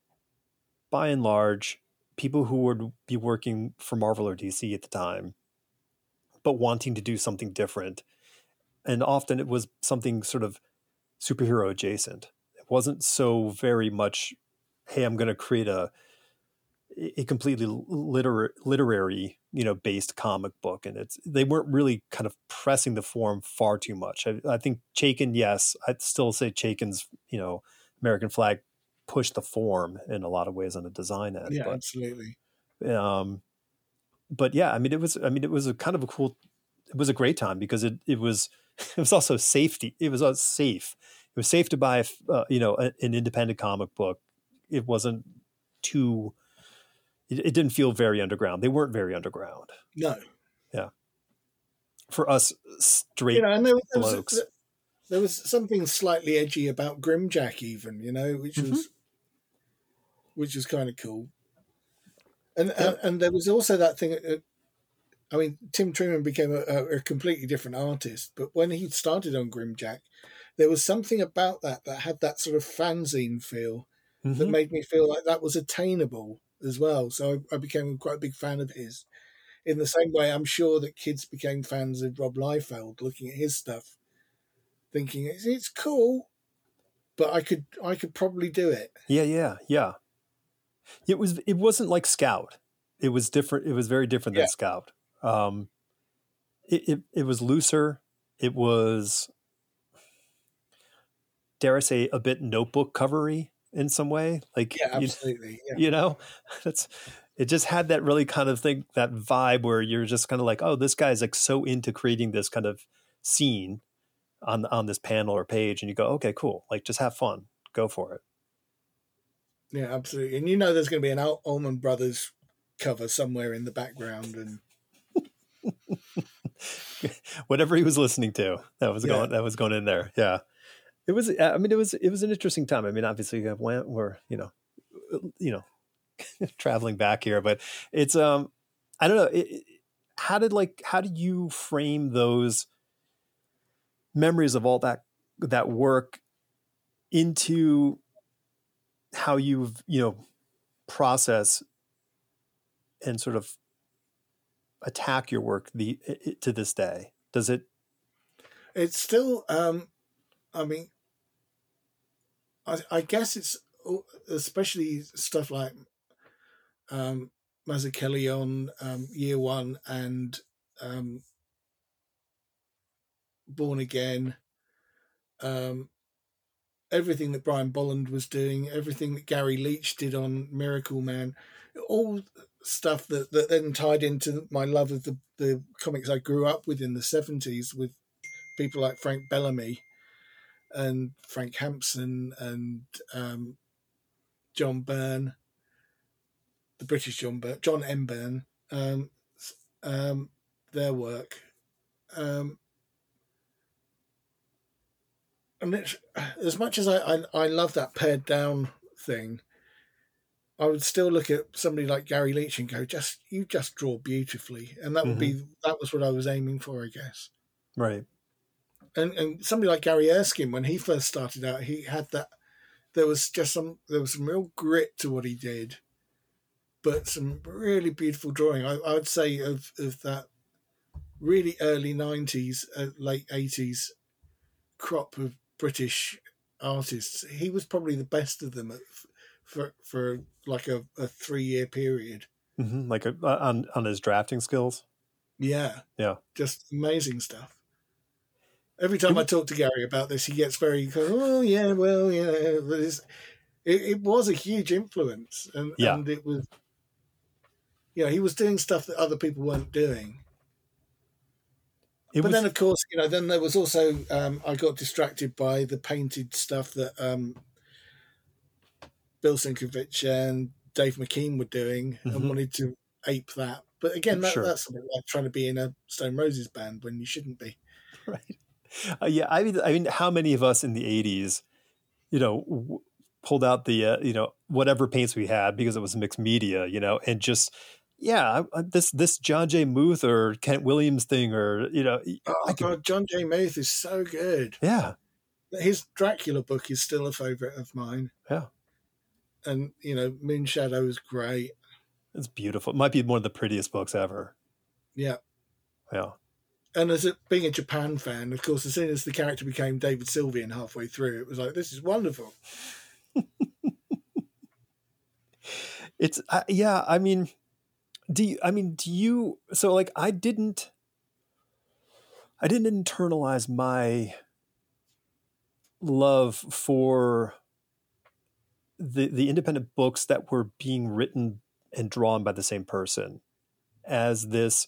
by and large, people who would be working for Marvel or D C at the time, but wanting to do something different. And often it was something sort of superhero adjacent. It wasn't so very much, hey, I'm going to create a a completely liter- literary, you know, based comic book, and it's they weren't really kind of pressing the form far too much. I, I think Chaykin, yes, I'd still say Chaykin's, you know, American Flag pushed the form in a lot of ways on the design end,
yeah,
but
absolutely.
um, but yeah, I mean, it was, I mean, it was a kind of a cool, it was a great time because it it was it was also safety. It was uh, safe. It was safe to buy, uh, you know, a, an independent comic book. It wasn't too. It, it didn't feel very underground. They weren't very underground.
No,
Yeah, for us
you
straight
know, and there, there was
blokes.
there was something slightly edgy about Grimjack, even, you know, which
Mm-hmm.
was which was kind of cool. And,
Yeah.
and and there was also that thing. Uh, I mean, Tim Truman became a, a completely different artist, but when he started on Grimjack, there was something about that that had that sort of fanzine feel that
Mm-hmm.
made me feel like that was attainable as well. So I, I became quite a big fan of his. In the same way, I'm sure that kids became fans of Rob Liefeld, looking at his stuff, thinking it's, it's cool, but I could I could probably do it.
Yeah, yeah, yeah. It was. It wasn't like Scout. It was different. It was very different
Yeah,
than Scout. Um, it, it it was looser. It was, dare I say, a bit notebook covery in some way. Like
yeah,
you,
absolutely, yeah,
you know, that's it. Just had that really kind of thing, that vibe where you're just kind of like, oh, this guy's like so into creating this kind of scene on on this panel or page, and you go, okay, cool. Like just have fun, go for it.
yeah, absolutely. And you know, there's going to be an Al- Allman Brothers cover somewhere in the background, and
Whatever he was listening to, that was
yeah,
going that was going in there. Yeah, it was. I mean, it was it was an interesting time. I mean, obviously, we're you know, you know, traveling back here, but it's um, I don't know. It, how did like how did you frame those memories of all that that work into how you've you know process and sort of attack your work the to this day? Does it?
it's still. Um, I mean, I, I guess it's especially stuff like um, Mazzucchelli um, Year One and um, Born Again. Um, everything that Brian Bolland was doing, everything that Gary Leach did on Miracle Man, all stuff that, that then tied into my love of the, the comics I grew up with in the seventies with people like Frank Bellamy and Frank Hampson and um, John Byrne, the British John Byrne, John M. Byrne, um, um, their work. Um, and it's, as much as I, I, I love that pared down thing, I would still look at somebody like Gary Leach and go, "Just you just draw beautifully," and that would
Mm-hmm.
be that was what I was aiming for, I guess.
Right.
And and somebody like Gary Erskine, when he first started out, he had that. There was just some there was some real grit to what he did, but some really beautiful drawing. I, I would say of of that really early nineties, uh, late eighties crop of British artists. He was probably the best of them at, for for like a, a three year period.
Mm-hmm. Like a, on on his drafting skills.
Yeah,
Yeah.
just amazing stuff. Every time
It-
I talk to Gary about this, he gets very, oh yeah, well, yeah, but it's, it, it was a huge influence, and
yeah.
and it was, you know, he was doing stuff that other people weren't doing.
It
But
was
then, of course, you know, then there was also um, I got distracted by the painted stuff that um, Bill Sinkovich and Dave McKean were doing, and
mhm,
wanted to ape that. But again, that,
sure.
that's a bit like trying to be in a Stone Roses band when you shouldn't be.
Right. Uh, yeah. I mean, I mean, how many of us in the eighties, you know, w- pulled out the, uh, you know, whatever paints we had because it was mixed media, you know, and just, yeah, I, I, this, this John J. Muth or Kent Williams thing, or, you know, I
Oh
could,
God, John J. Muth is so good.
yeah,
His Dracula book is still a favourite of mine,
yeah.
and you know, Moon Shadow is great.
It's beautiful. It might be one of the prettiest books ever.
Yeah.
Yeah.
And as a, being a Japan fan, of course, as soon as the character became David Sylvian halfway through, it was like, this is wonderful.
It's, uh, yeah, I mean, do you, I mean, do you, so like, I didn't, I didn't internalize my love for the, the independent books that were being written and drawn by the same person as this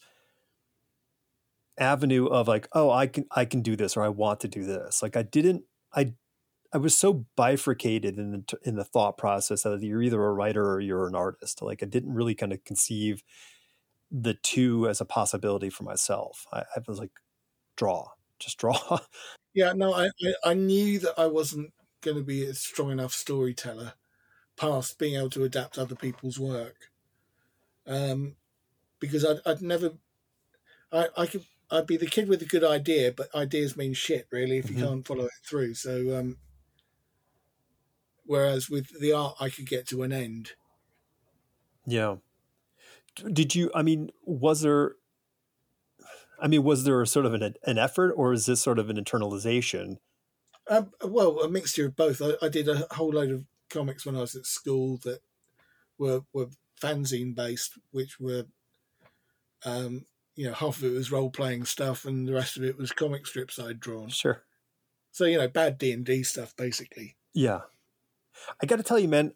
avenue of like, oh, I can, I can do this, or I want to do this. Like I didn't, I, I was so bifurcated in the, in the thought process that you're either a writer or you're an artist. Like I didn't really kind of conceive the two as a possibility for myself. I, I was like, draw, just draw.
Yeah, no, I, I, I knew that I wasn't going to be a strong enough storyteller past being able to adapt other people's work. Um, because I'd, I'd never, I, I could, I'd be the kid with a good idea, but ideas mean shit, really, if you
Mhm.
can't follow it through. So, um, whereas with the art, I could get to an end.
Yeah. Did you, I mean, was there, I mean, was there sort of an, an effort, or is this sort of an internalization?
Um, well, a mixture of both. I, I did a whole load of comics when I was at school that were were fanzine based, which were, um, you know, half of it was role playing stuff, and the rest of it was comic strips I'd drawn.
Sure.
So you know, bad D and D stuff, basically.
Yeah. I got to tell you, man,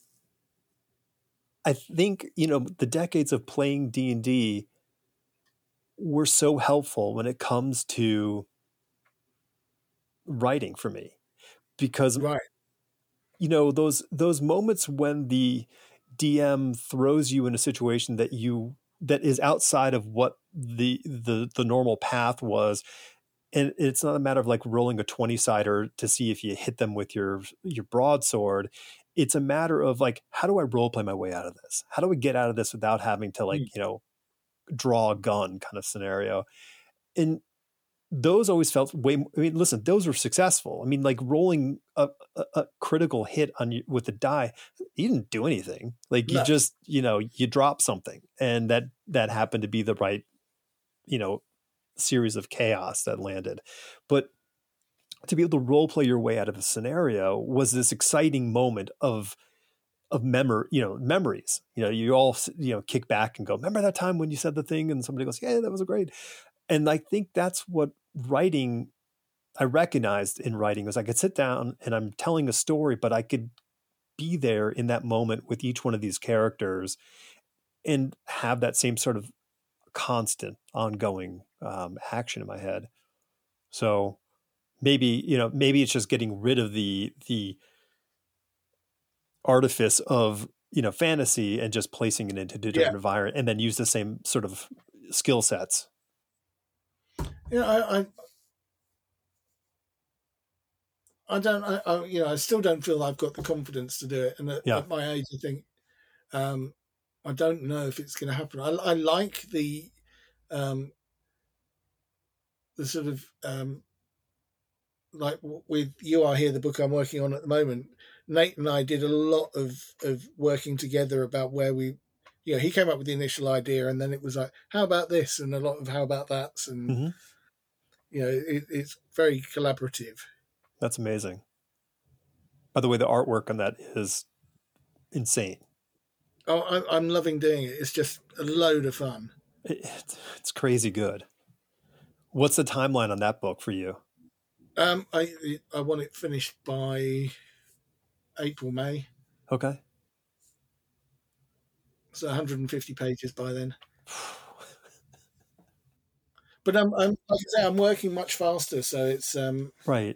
I think, you know, the decades of playing D and D were so helpful when it comes to writing for me, because,
Right.
you know, those, those moments when the D M throws you in a situation that you, that is outside of what the, the, the normal path was. And it's not a matter of like rolling a twenty sider to see if you hit them with your, your broadsword. It's a matter of like, how do I role play my way out of this? How do we get out of this without having to like,
Mm.
you know, draw a gun kind of scenario? And those always felt way, I mean, listen, those were successful. I mean, like rolling a, a, a critical hit on you with the die, you didn't do anything. Like you
No.
just, you know, you drop something, and that, that happened to be the right, you know, series of chaos that landed. But to be able to role play your way out of a scenario was this exciting moment of, of memory, you know, memories. You know, you all, you know, kick back and go, remember that time when you said the thing, and somebody goes, yeah, that was great. And I think that's what writing, I recognized in writing, was I could sit down and I'm telling a story, but I could be there in that moment with each one of these characters and have that same sort of constant ongoing um, action in my head. So maybe, you know, maybe it's just getting rid of the, the artifice of, you know, fantasy and just placing it into a
Yeah.
different environment, and then use the same sort of skill sets.
You know, I, I, I don't, I, I, you know, I still don't feel I've got the confidence to do it. And at,
Yeah.
at my age, I think, um, I don't know if it's going to happen. I, I like the, um, the sort of, um, like with You Are Here, the book I'm working on at the moment. Nate and I did a lot of of working together about where we, you know, he came up with the initial idea, and then it was like, how about this, and a lot of how about that's, and
Mm-hmm.
you know, it, it's very collaborative.
That's amazing. By the way, the artwork on that is insane.
Oh, I, I'm loving doing it. It's just a load of fun.
It, it's crazy good. What's the timeline on that book for you?
Um, I I want it finished by April, May.
Okay.
So one hundred fifty pages by then. But I'm, I'm like I say, I'm working much faster, so it's um
right.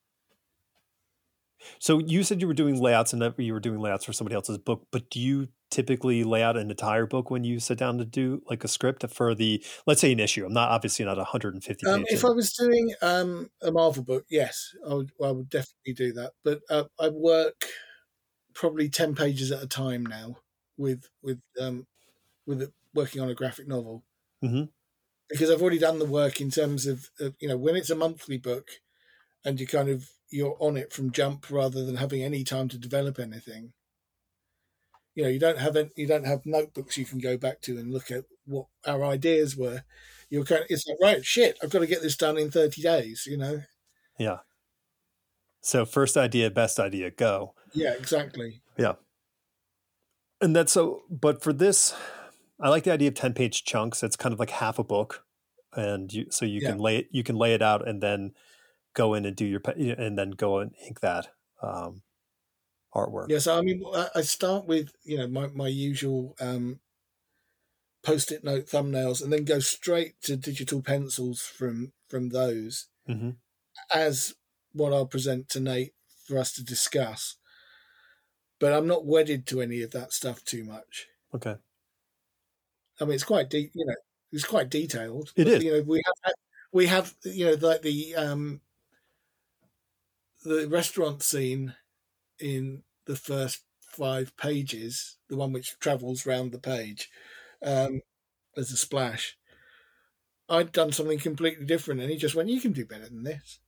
So you said you were doing layouts and that you were doing layouts for somebody else's book, but do you typically lay out an entire book when you sit down to do like a script for the, let's say, an issue? I'm not obviously not one hundred fifty
um,
pages.
if I was doing um a Marvel book, yes, I would I would definitely do that. But uh, I work probably ten pages at a time now with with um with it, working on a graphic novel.
Mm-hmm.
Because I've already done the work in terms of, of you know when it's a monthly book and you kind of you're on it from jump rather than having any time to develop anything. You know, you don't have any, you don't have notebooks you can go back to and look at what our ideas were. You're kind of, it's like, right, shit, I've got to get this done in thirty days. You know.
Yeah. So first idea, best idea, go.
Yeah, exactly.
Yeah. And that's so. But for this, I like the idea of ten page chunks. It's kind of like half a book, and you so you
Yeah.
can lay it you can lay it out and then go in and do your and then go and ink that um, artwork.
Yes, yeah, so, I mean, I start with you know my my usual um, post-it note thumbnails, and then go straight to digital pencils from from those
mm-hmm.
as what I'll present to Nate for us to discuss. But I'm not wedded to any of that stuff too much.
Okay.
I mean, it's quite deep, you know, it's quite detailed.
It
but,
is.
You know, we have, we have, you know, like the um, the restaurant scene in the first five pages, the one which travels round the page, um, as a splash. I'd done something completely different, and he just went, "You can do better than this."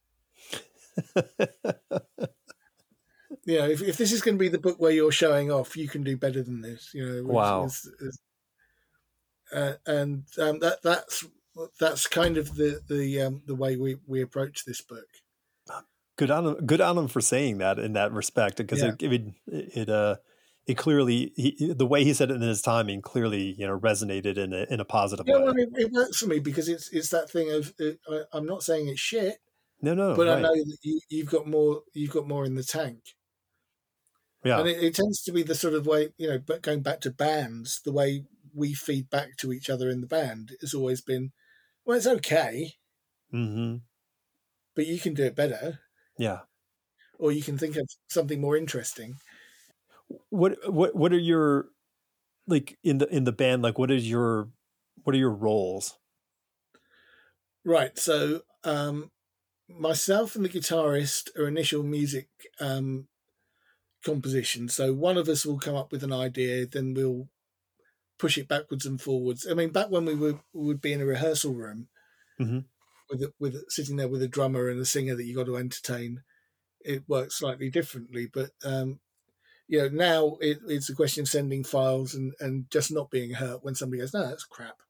You know, if, if this is going to be the book where you're showing off, you can do better than this. You know,
wow.
It's, it's, uh, and um, that that's that's kind of the the um, the way we, we approach this book.
Good on him, good on him for saying that in that respect, because yeah. it, it it uh it clearly he, the way he said it in his timing clearly you know resonated in a in a positive
yeah,
way.
Well, it, it works for me because it's it's that thing of uh, I'm not saying it's shit.
No, no,
but
right.
I know that you, you've got more you've got more in the tank.
Yeah,
and it, it tends to be the sort of way you know. But going back to bands, the way we feed back to each other in the band has always been, well, it's okay,
mm-hmm.
but you can do it better.
Yeah,
or you can think of something more interesting.
What what what are your like in the in the band? Like, what is your what are your roles?
Right. So um, myself and the guitarist are initial music um, composition. So one of us will come up with an idea, then we'll push it backwards and forwards. I mean, back when we would we would be in a rehearsal room
mm-hmm.
with a, with a, sitting there with a drummer and a singer that you got to entertain, it works slightly differently. But um, you know, now it, it's a question of sending files and, and just not being hurt when somebody goes, "No, that's crap."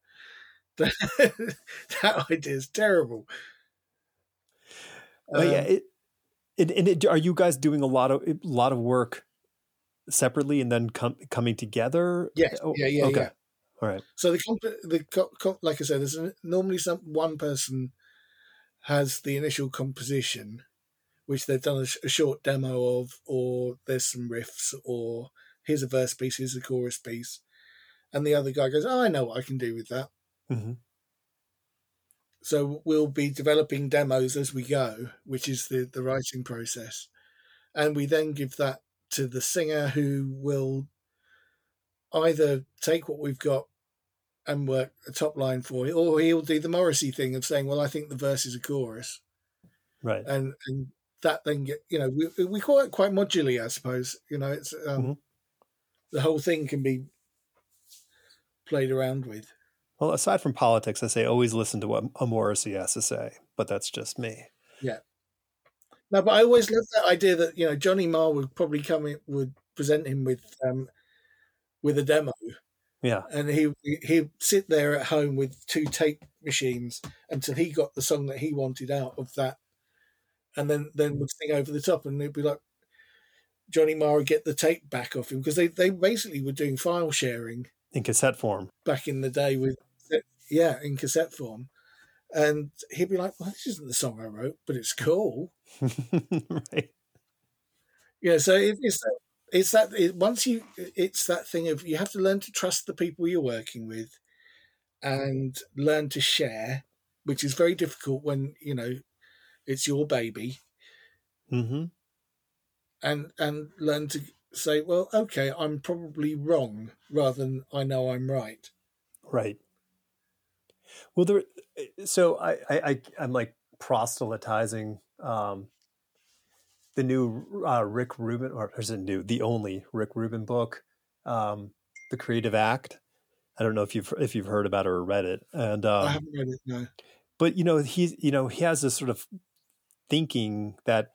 That idea is terrible.
Oh, um, yeah, it, it, and it, are you guys doing a lot of a lot of work separately and then com- coming together?
Yes, yeah, yeah,
okay,
yeah.
All right.
So the comp- the co- like I said, there's a, normally some one person has the initial composition, which they've done a, a short demo of, or there's some riffs, or here's a verse piece, here's a chorus piece, and the other guy goes, "Oh, I know what I can do with that."
Mm-hmm.
So we'll be developing demos as we go, which is the, the writing process. And we then give that to the singer, who will either take what we've got and work a top line for it, or he'll do the Morrissey thing of saying, "Well, I think the verse is a chorus."
Right.
And and that then get, you know, we we call it quite modularly, I suppose. You know, it's um, mm-hmm. the whole thing can be played around with.
Well, aside from politics, I say always listen to what a Morrissey has to say, but that's just me.
Yeah. No, but I always love that idea that, you know, Johnny Marr would probably come in, would present him with um, with a demo.
Yeah.
And he he'd sit there at home with two tape machines until he got the song that he wanted out of that. And then, then would sing over the top, and it'd be like Johnny Marr would get the tape back off him, because they, they basically were doing file sharing
in cassette form
back in the day with yeah, in cassette form. And he'd be like, well, this isn't the song I wrote, but it's cool.
Right.
Yeah, so it, it's that, it's that it, once you, it's that thing of you have to learn to trust the people you're working with and learn to share, which is very difficult when, you know, it's your baby.
Mm-hmm.
And, and learn to say, well, okay, I'm probably wrong rather than I know I'm right.
Right. Well, there, so I, I, I I'm like proselytizing, um, the new uh, Rick Rubin, or is it new? The only Rick Rubin book, um, The Creative Act. I don't know if you've if you've heard about it or read it, and um,
I haven't read it, no.
But you know, he's you know he has this sort of thinking that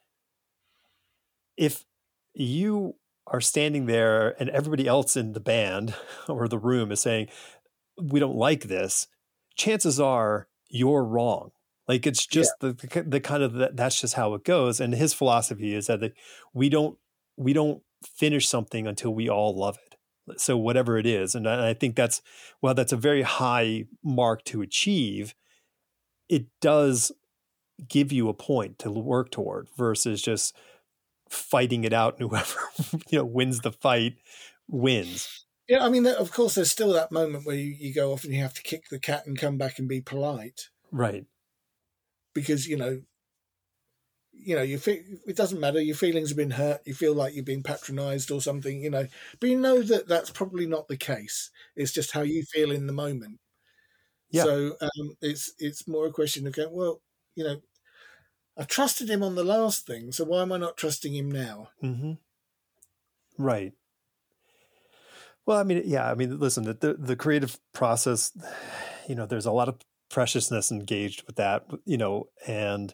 if you are standing there and everybody else in the band or the room is saying we don't like this, chances are you're wrong. Like it's just yeah. the, the the kind of the, that's just how it goes. And his philosophy is that the, we don't we don't finish something until we all love it. So whatever it is, and I, I think that's well, that's a very high mark to achieve. It does give you a point to work toward versus just fighting it out, and whoever you know wins the fight wins.
Yeah, I mean, of course, there's still that moment where you, you go off and you have to kick the cat and come back and be polite,
right?
Because you know, you know, you feel it doesn't matter. Your feelings have been hurt. You feel like you've been patronised or something, you know. But you know that that's probably not the case. It's just how you feel in the moment. Yeah. So um, it's it's more a question of going, well, you know, I trusted him on the last thing, so why am I not trusting him now?
Mm-hmm. Right. Well, I mean, yeah, I mean, listen, the the creative process, you know, there's a lot of preciousness engaged with that, you know, and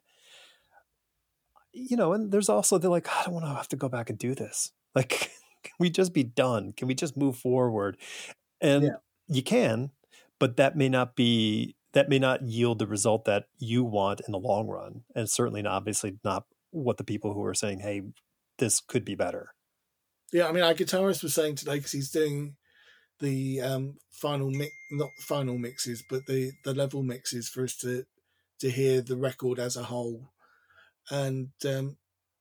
you know, and there's also they're like, I don't want to have to go back and do this. Like, can we just be done? Can we just move forward? And yeah. you can, but that may not be that may not yield the result that you want in the long run, and certainly not, obviously not what the people who are saying, hey, this could be better.
Yeah, I mean, our guitarist was saying today, because he's doing the um, final mix, not final mixes, but the, the level mixes for us to to hear the record as a whole. And um,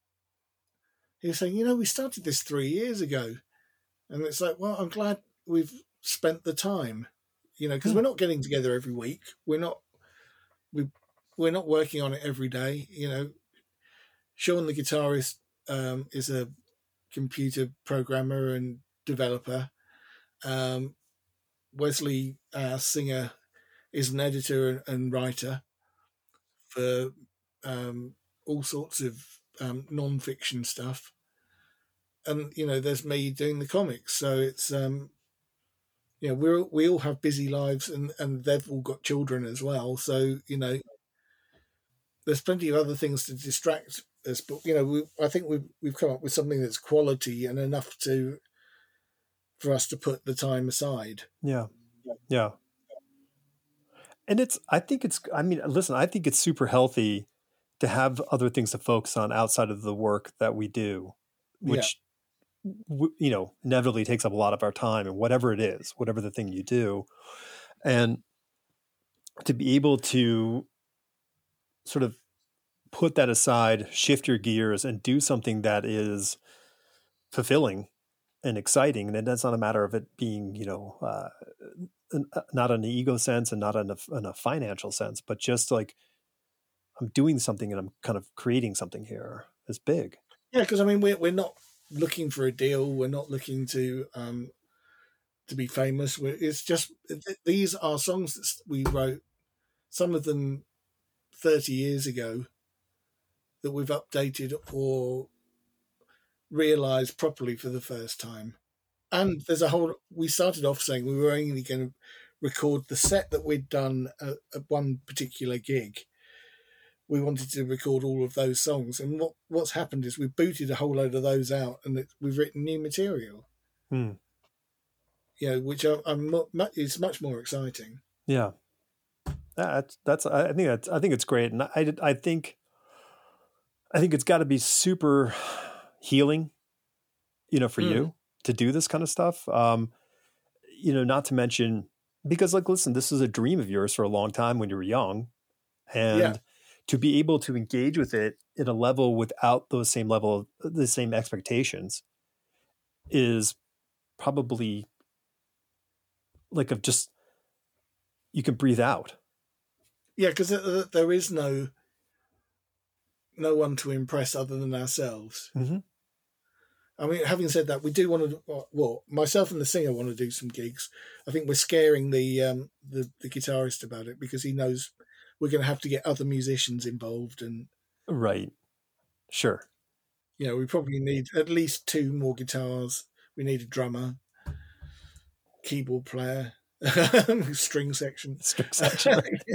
he was saying, you know, we started this three years ago. And it's like, well, I'm glad we've spent the time, you know, because hmm. we're not getting together every week. We're not, we, we're not working on it every day. You know, Sean, the guitarist, um, is a computer programmer and developer. Um, Wesley, our singer, is an editor and writer for um, all sorts of um, non-fiction stuff. And, you know, there's me doing the comics. So it's, um, you know, we're, we all have busy lives, and, and they've all got children as well. So, you know, there's plenty of other things to distract us. But, you know, we, I think we've, we've come up with something that's quality and enough to for us to put the time aside.
Yeah. Yeah. And it's, I think it's, I mean, listen, I think it's super healthy to have other things to focus on outside of the work that we do, which, yeah. w- you know, inevitably takes up a lot of our time, and whatever it is, whatever the thing you do. And to be able to sort of put that aside, shift your gears, and do something that is fulfilling and exciting. And that's not a matter of it being, you know, uh, not in an ego sense and not in a, in a financial sense, but just like I'm doing something and I'm kind of creating something here is big.
Yeah, because I mean, we're we're not looking for a deal. We're not looking to um, to be famous. We're, it's just these are songs that we wrote, some of them thirty years ago, that we've updated or realised properly for the first time. And there's a whole. We started off saying we were only going to record the set that we'd done at, at one particular gig. We wanted to record all of those songs, and what, what's happened is we've booted a whole load of those out, and it, we've written new material.
Hmm.
You know, which I'm, I'm is much more exciting.
Yeah, that's that's. I think that's. I think it's great, and I I think. I think it's got to be super healing, you know, for mm. you to do this kind of stuff. Um, you know, not to mention Because, like, listen, this is a dream of yours for a long time when you were young. And
Yeah.
to be able to engage with it at a level without those same level of the same expectations is probably like of just, you can breathe out.
Yeah, because there is no no one to impress other than ourselves.
Mm-hmm.
I mean, having said that, we do want to. Well, myself and the singer want to do some gigs. I think we're scaring the um, the, the guitarist about it because he knows we're going to have to get other musicians involved, and
right, sure.
You know, we probably need at least two more guitars. We need a drummer, keyboard player, string section,
string section,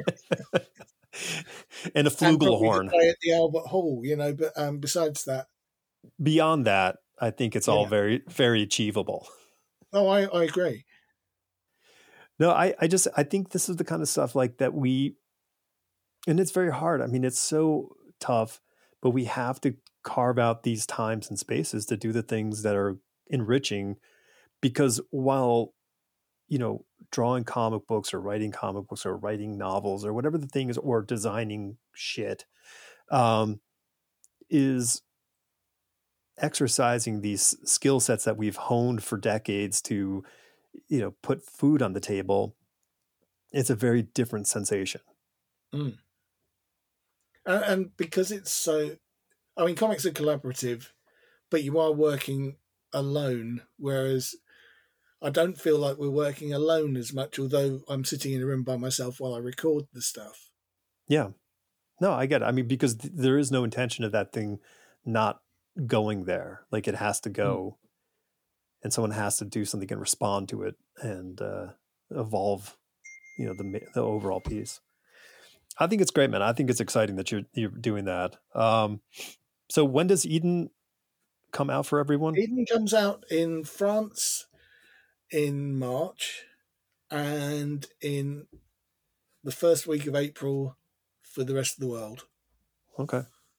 and a flugelhorn.
Play at the Albert Hall, you know. But um, besides that,
beyond that, I think it's yeah. all very, very achievable.
Oh, I, I agree.
No, I, I just, I think this is the kind of stuff like that we, and it's very hard. I mean, it's so tough, but we have to carve out these times and spaces to do the things that are enriching, because while, you know, drawing comic books or writing comic books or writing novels or whatever the thing is, or designing shit, um, is exercising these skill sets that we've honed for decades to, you know, put food on the table. It's a very different sensation.
Mm. And, and because it's so, I mean, comics are collaborative, but you are working alone, whereas I don't feel like we're working alone as much, although I'm sitting in a room by myself while I record the stuff.
Yeah. No, I get it. I mean, because th- there is no intention of that thing not going there. Like, it has to go, mm. and someone has to do something and respond to it and uh, evolve, you know, the the overall piece. I think it's great, man. I think it's exciting that you're you're doing that. Um, so when does Eden come out for everyone?
Eden comes out in France in March, and in the first week of April for the rest of the world.
Okay.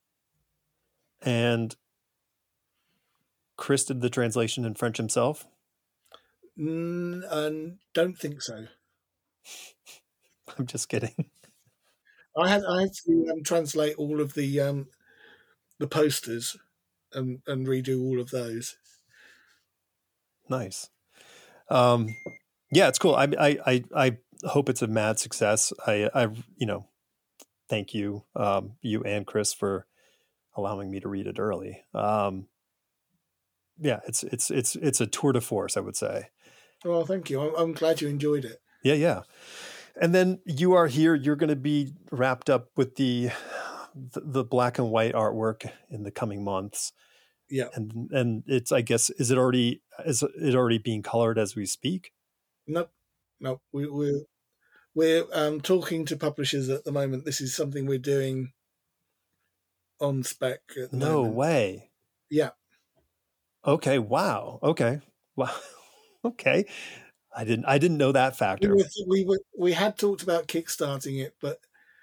And Chris did the translation in French himself?
Mm, and don't think so.
I'm just kidding.
I had I had to um, translate all of the um, the posters and, and redo all of those.
Nice. Um, yeah, it's cool. I, I I I hope it's a mad success. I I you know, thank you, um, you and Chris, for allowing me to read it early. Um, yeah, it's it's it's it's a tour de force, I would say.
Well, thank you. I'm, I'm glad you enjoyed it.
Yeah, yeah. And then you are here. You're going to be wrapped up with the, the the black and white artwork in the coming months.
Yeah,
and and it's, I guess, is it already is it already being colored as we speak?
Nope, nope. We, we're we're um, talking to publishers at the moment. This is something we're doing on spec. At the
no
moment.
way.
Yeah.
Okay. Wow. Okay. Wow. Okay. I didn't. I didn't know that factor.
We were, we were we had talked about kickstarting it, but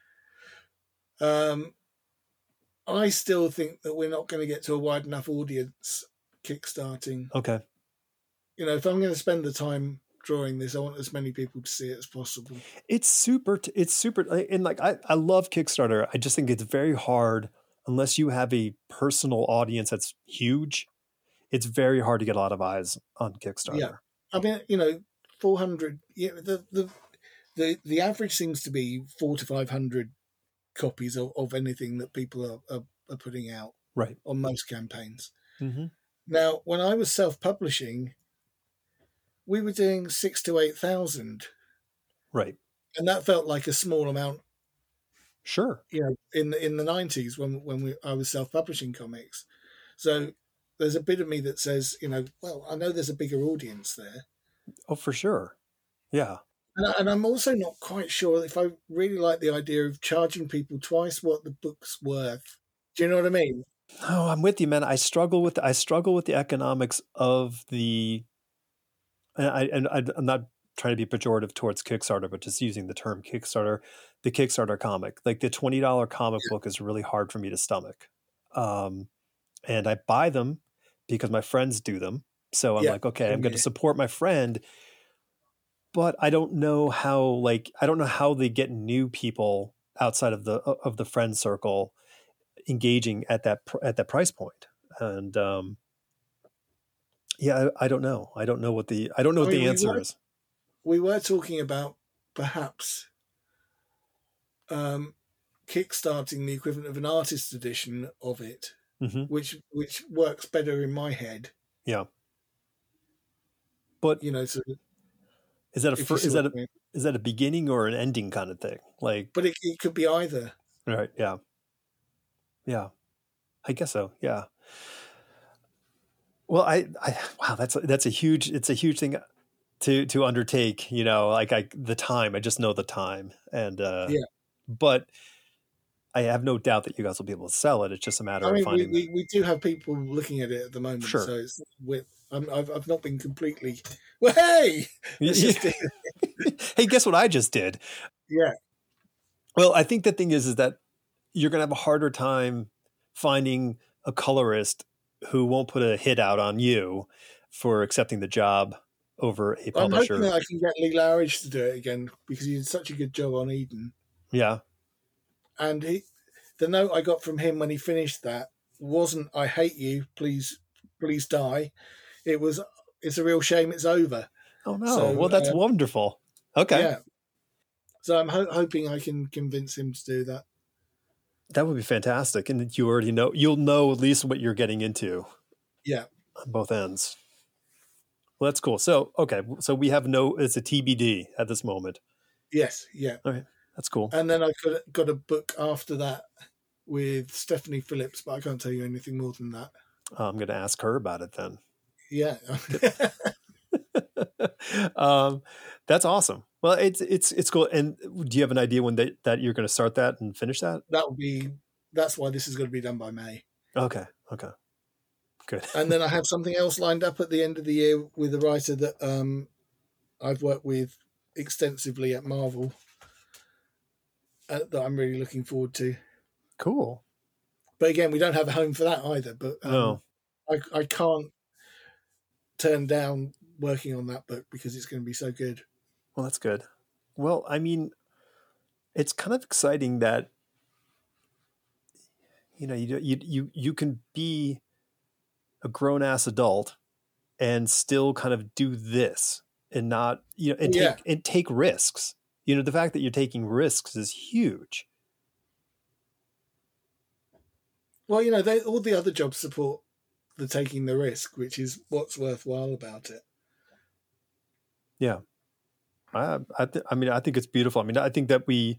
um, I still think that we're not going to get to a wide enough audience kickstarting.
Okay.
You know, if I'm going to spend the time drawing this, I want as many people to see it as possible.
It's super. It's super. And like, I, I love Kickstarter. I just think it's very hard unless you have a personal audience that's huge. It's very hard to get a lot of eyes on Kickstarter.
Yeah. I mean, you know, four hundred, you know, the, the, the, the average seems to be four to five hundred copies of, of anything that people are, are, are putting out,
right,
on most campaigns.
Mm-hmm.
Now, when I was self-publishing, we were doing six to eight thousand,
right,
and that felt like a small amount.
Sure,
you know, in the in the nineties when when we I was self-publishing comics, so there's a bit of me that says, you know, well, I know there's a bigger audience there.
Oh, for sure, yeah.
And, I, and I'm also not quite sure if I really like the idea of charging people twice what the book's worth. Do you know what I mean?
Oh, I'm with you, man. I struggle with I struggle with the economics of the. And I and I, I'm not trying to be pejorative towards Kickstarter, but just using the term Kickstarter, the Kickstarter comic, like the twenty dollars comic yeah. book is really hard for me to stomach. Um, and I buy them because my friends do them. So I'm yeah. like, okay, I'm going to support my friend. but I don't know how, like, I don't know how they get new people outside of the of the friend circle engaging at that pr- at that price point. And um, yeah, I, I don't know. I don't know what the I don't know
I
what
mean,
the
we
answer
were
is.
we were talking about perhaps um, kickstarting the equivalent of an artist edition of it,
hmm
which which works better in my head.
Yeah, but
You know, so
is that a
if you
fir-
see
is
what
that a
I mean.
is that a beginning or an ending kind of thing? Like,
But it, it could be either.
right? Yeah, yeah. I guess so. Yeah. Well, I, I wow, that's a, that's a huge it's a huge thing to to undertake. You know, like I the time. I just know the time, and uh,
Yeah.
but I have no doubt that you guys will be able to sell it. It's just a matter
I
of
mean, we,
finding the
we, we do have people looking at it at the moment,
sure.
so it's with I'm, I've I've not been completely. Well, hey, let's just do it.
Hey, guess what I just did?
Yeah.
Well, I think the thing is, is that you're going to have a harder time finding a colorist who won't put a hit out on you for accepting the job over a
I'm hoping
publisher.
that I can get Lee Lowridge to do it again because he did such a good job on Eden.
Yeah.
And he, the note I got from him when he finished that wasn't "I hate you, please, please die." It was, "It's a real shame it's over."
Oh no.
So
Well, that's
uh,
wonderful. Okay.
yeah. So I'm ho- hoping I can convince him to do that.
That would be fantastic. And you already know, you'll know at least what you're getting into
Yeah.
on both ends. Well, that's cool. So, okay. So we have no, it's a T B D at this moment.
Yes. Yeah.
All right. That's cool.
And then I could got a book after that with Stephanie Phillips, but I can't tell you anything more than that.
Uh, I'm going to ask her about it then.
Yeah.
um, that's awesome. Well, it's, it's, it's cool. And do you have an idea when they, that you're going to start that and finish that?
That will be, that's why this is going to be done by May.
Okay. Okay. Good.
And then I have something else lined up at the end of the year with a writer that um, I've worked with extensively at Marvel uh, that I'm really looking forward to.
Cool.
But again, we don't have a home for that either. But um,
No.
I, I can't turn down working on that book because it's going to be so good.
Well, that's good. Well, I mean, it's kind of exciting that, you know, you you you you can be a grown ass adult and still kind of do this and not, you know, and take
Yeah.
and take risks. You know, the fact that you're taking risks is huge.
Well, you know, they, all the other jobs support the taking the risk, which is what's worthwhile about it.
Yeah. I I, th- I mean, I think it's beautiful. I mean, I think that we,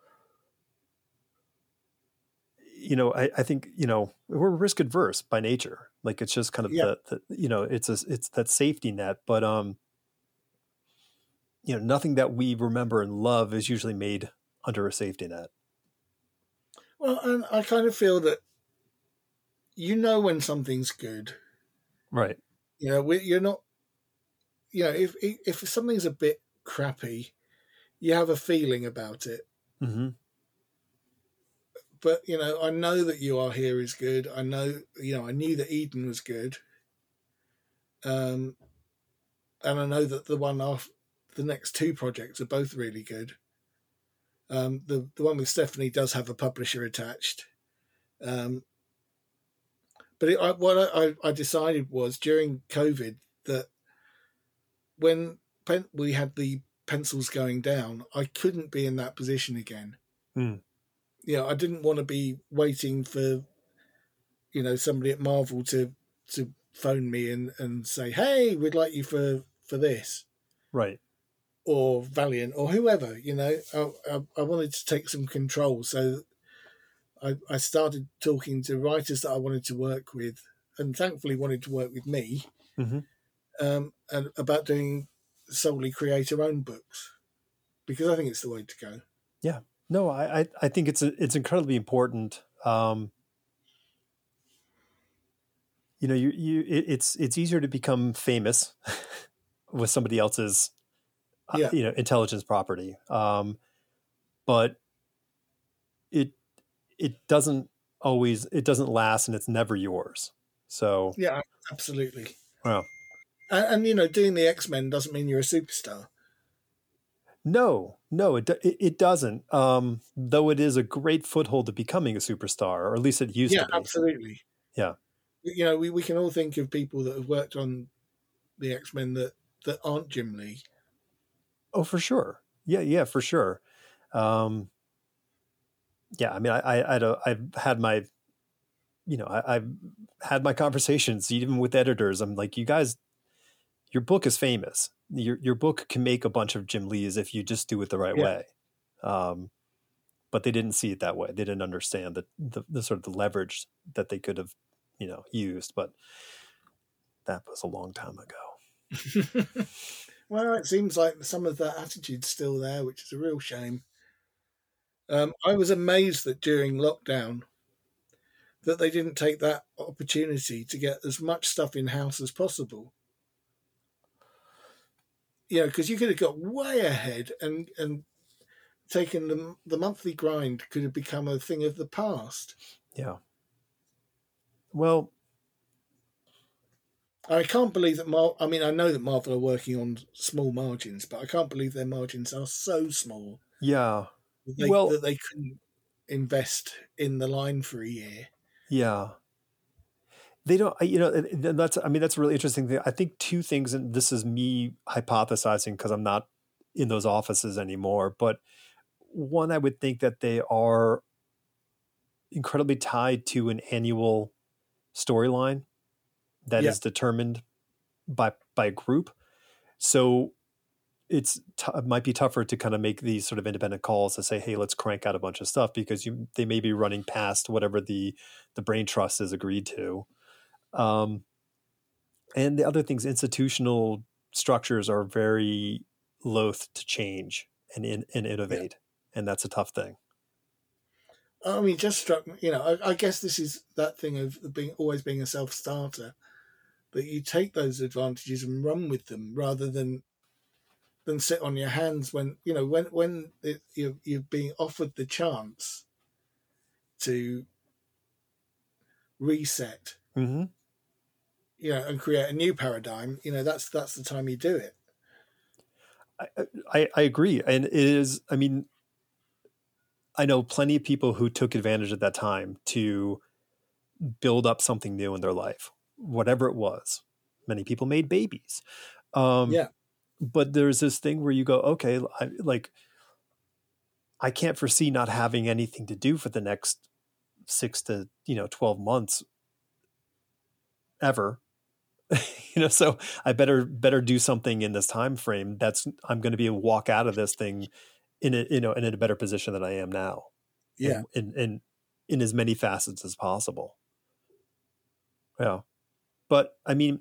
you know, I, I think, you know, we're risk adverse by nature. Like it's just kind of
Yeah.
the, the, you know, it's a, it's that safety net, but, um, you know, nothing that we remember and love is usually made under a safety net.
Well, and I kind of feel that you know when something's good.
Right.
You know, we, you're not, you know, if if something's a bit crappy, you have a feeling about it.
Mm-hmm.
But, you know, I know that You Are Here is good. I know, you know, I knew that Eden was good. Um, and I know that the one off, the next two projects are both really good. Um, the, the one with Stephanie does have a publisher attached. Um, but it, I, what I, I decided was during COVID that when pen, we had the pencils going down, I couldn't be in that position again.
Mm.
You know, I didn't want to be waiting for, you know, somebody at Marvel to to phone me and, and say, "Hey, we'd like you for, for this,"
Right.
or Valiant or whoever. You know, I, I, I wanted to take some control, so I, I started talking to writers that I wanted to work with, and thankfully wanted to work with me,
Mm-hmm.
um, and about doing solely creator-owned books because I think it's the way to go.
Yeah. No, I, I, I think it's a, it's incredibly important. Um, you know, you, you, it, it's, it's easier to become famous with somebody else's,
Yeah.
uh, you know, intelligence property. Um, but it, it doesn't always, it doesn't last and it's never yours. So,
Yeah, absolutely.
well,
And, and you know, doing the X-Men doesn't mean you're a superstar.
No, no, it it, it doesn't. Um, though it is a great foothold to becoming a superstar, or at least it used
Yeah,
to be.
absolutely.
Yeah.
You know, we, we can all think of people that have worked on the X-Men that, that aren't Jim Lee.
Oh, for sure. Yeah, yeah, for sure. Um, yeah, I mean, I, I, I'd, I've had my, you know, I, I've had my conversations even with editors. I'm like, you guys, your book is famous. Your your book can make a bunch of Jim Lees if you just do it the right
Yeah.
way. Um, but they didn't see it that way. They didn't understand the, the the sort of the leverage that they could have, you know, used. But that was a long time ago.
Well, it seems like some of that attitude's still there, which is a real shame. Um, I was amazed that during lockdown that they didn't take that opportunity to get as much stuff in house as possible. You know, because you could have got way ahead and and taken the the monthly grind could have become a thing of the past.
Yeah. Well,
I can't believe that Mar- I mean, I know that Marvel are working on small margins, but I can't believe their margins are so small.
yeah.
That they,
Well,
that they couldn't invest in the line for a year.
yeah. They don't, you know, that's, I mean, that's a really interesting thing. I think two things, and this is me hypothesizing because I'm not in those offices anymore. But one, I would think that they are incredibly tied to an annual storyline that
Yeah.
is determined by by a group. So it's t- it might be tougher to kind of make these sort of independent calls to say, hey, let's crank out a bunch of stuff because you they may be running past whatever the the brain trust has agreed to. Um, and the other things, institutional structures are very loath to change and in, and innovate, yeah. And that's a tough thing.
I mean, just struck me, you know, I, I guess this is that thing of being always being a self-starter, that you take those advantages and run with them rather than than sit on your hands when, you know, when when it, you're, you're being offered the chance to reset,
mm-hmm.
you know, and create a new paradigm, you know, that's that's the time you do it.
I, I, I agree. And it is, I mean, I know plenty of people who took advantage of that time to build up something new in their life, whatever it was. Many people made babies. Um,
yeah.
But there's this thing where you go, okay, I, like, I can't foresee not having anything to do for the next six to, you know, twelve months ever. You know, so I better better do something in this time frame that's I'm going to be able to walk out of this thing in a, you know, in a better position than I am now.
Yeah.
In, in, in, in as many facets as possible. Yeah. But I mean,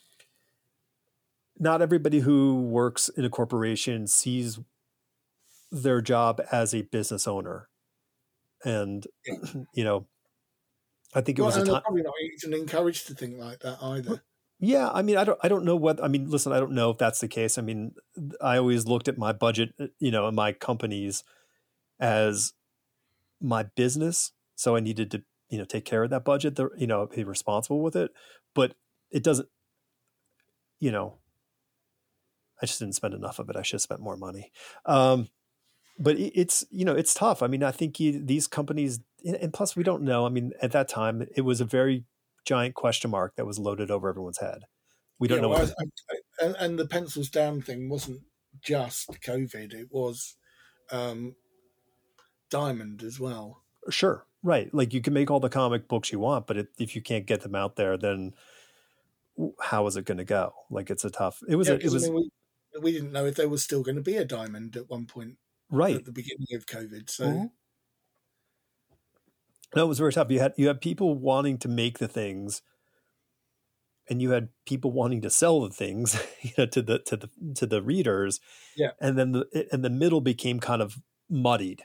not everybody who works in a corporation sees their job as a business owner. And, yeah. You know, I think it
well,
was
and
a
they're
time.
probably not even encouraged to think like that either.
Yeah, I mean, I don't, I don't know what. I mean, listen, I don't know if that's the case. I mean, I always looked at my budget, you know, and my companies as my business, so I needed to, you know, take care of that budget. The, you know, be responsible with it, but it doesn't, you know, I just didn't spend enough of it. I should have spent more money. Um, but it, it's, you know, it's tough. I mean, I think you, these companies, and plus we don't know. I mean, at that time, it was a very giant question mark that was loaded over everyone's head. We don't
yeah,
know.
Well,
what
I, I, and, and the pencils down thing wasn't just COVID; it was um, Diamond as well.
Sure, right. Like you can make all the comic books you want, but it, if you can't get them out there, then how is it going to go? Like it's a tough. It was.
Yeah,
a, it was.
I mean, we, we didn't know if there was still going to be a Diamond at one point,
right
at the beginning of COVID. So.
Mm-hmm. No, it was very tough. You had you had people wanting to make the things, and you had people wanting to sell the things, you know, to the to the to the readers.
Yeah,
and then the and the middle became kind of muddied.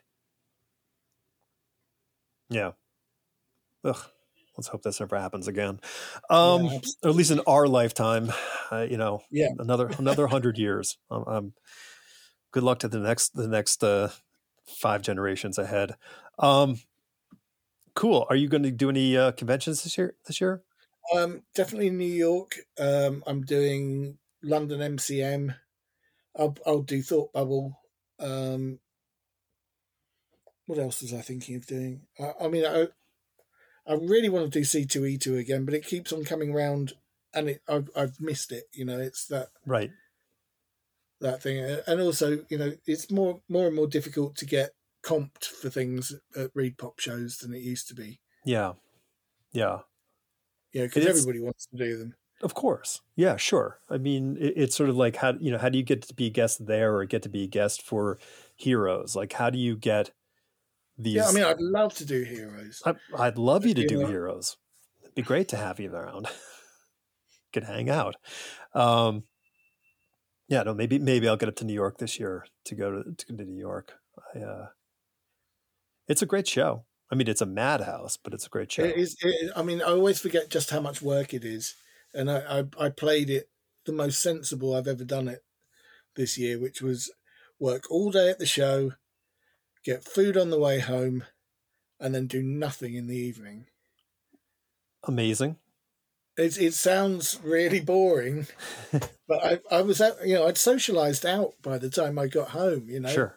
Yeah. Ugh. Let's hope this never happens again, um,
yeah,
or at least in our lifetime. Uh, you know,
yeah,
another another hundred years. Um, um, good luck to the next the next uh, five generations ahead. Um, cool. Are you going to do any uh, conventions this year? This year?
Um, definitely New York. Um, I'm doing London M C M. I'll I'll do Thought Bubble Um, what else was I thinking of doing? I, I mean, I I really want to do C two E two again, but it keeps on coming round, and it, I've I've missed it. You know, it's that
Right.
that thing, and also, you know, it's more more and more difficult to get comped for things at Reed Pop shows than it used to be.
Yeah. Yeah.
Yeah, because everybody wants to do them.
Of course. Yeah, sure. I mean, it, it's sort of like how, you know, how do you get to be a guest there or get to be a guest for Heroes? Like, how do you get these?
Yeah, I mean, I'd love to do Heroes.
I, I'd love you to
You
do
know.
Heroes. It'd be great to have you around. Could hang out. Um, yeah, no, maybe maybe I'll get up to New York this year to go to to, to New York. I, uh, it's a great show. I mean, it's a madhouse, but it's a great show.
It is. It, I mean, I always forget just how much work it is, and I, I I played it the most sensible I've ever done it this year, which was work all day at the show, get food on the way home, and then do nothing in the evening.
Amazing.
It it sounds really boring, but I I was out, you know, I'd socialized out by the time I got home. You know,
sure.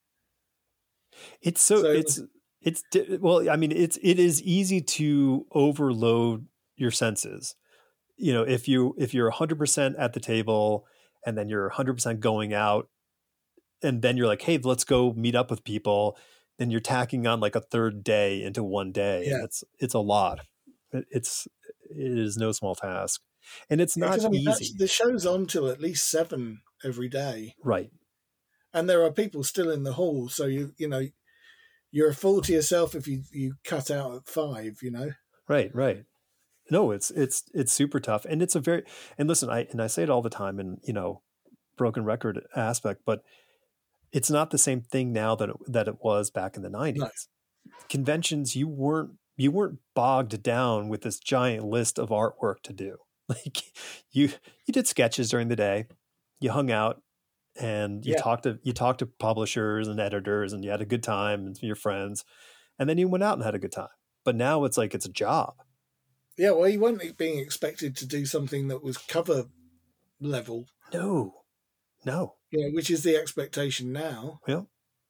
It's so,
so
it's it's well, I mean, it's it is easy to overload your senses. You know, if you if you're one hundred percent at the table and then you're one hundred percent going out, and then you're like, hey, let's go meet up with people, then you're tacking on like a third day into one day.
Yeah.
It's it's a lot. It's it is no small task, and it's not
yeah, I mean,
easy.
the show's on till at least seven every day,
right?
And there are people still in the hall, so you you know, you're a fool to yourself if you you cut out at five. You know,
right, right. No, it's it's it's super tough, and it's a very and listen, I and I say it all the time, and you know, broken record aspect, but it's not the same thing now that it, that it was back in the nineties. No. Conventions, you weren't you weren't bogged down with this giant list of artwork to do. Like you you did sketches during the day, you hung out, and you yeah. talked to you talked to publishers and editors, and you had a good time and your friends, and then you went out and had a good time. But now it's like it's a job.
Yeah, well, you weren't being expected to do something that was cover level.
No, no.
Yeah, you know, which is the expectation now.
Yeah.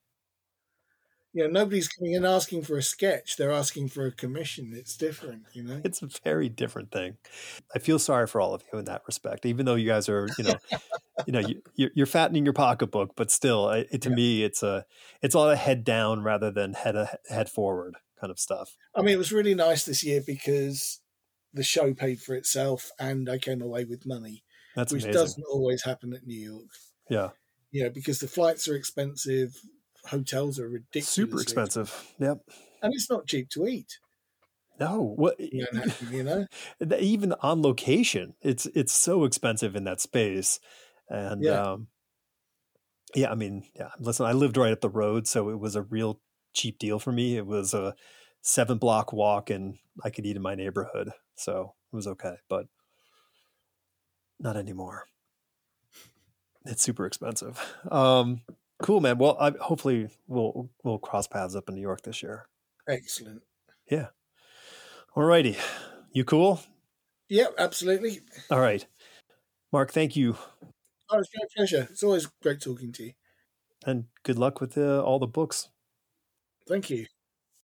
You know, nobody's coming in asking for a sketch. They're asking for a commission. It's different, you know?
It's a very different thing. I feel sorry for all of you in that respect, even though you guys are, you know, you know, you, you're fattening your pocketbook, but still, it, to yeah. me, it's a, it's a lot of head down rather than head, head forward kind of stuff.
I mean, it was really nice this year because the show paid for itself and I came away with money.
That's
which
amazing.
Doesn't always happen at New York.
Yeah.
You know, because the flights are expensive, hotels are ridiculous.
Super expensive. Yep.
And it's not cheap to eat.
No. What
Manhattan, you know?
Even on location, it's it's so expensive in that space. And yeah. um yeah, I mean, yeah, listen, I lived right up the road, so it was a real cheap deal for me. It was a seven block walk and I could eat in my neighborhood. So it was okay, but not anymore. It's super expensive. Um, cool, man. Well, I, hopefully we'll we'll cross paths up in New York this year.
Excellent.
Yeah. All righty. You cool?
Yeah, absolutely.
All right. Mark, thank you.
Oh, it's my pleasure. It's always great talking to you.
And good luck with the, all the books.
Thank you.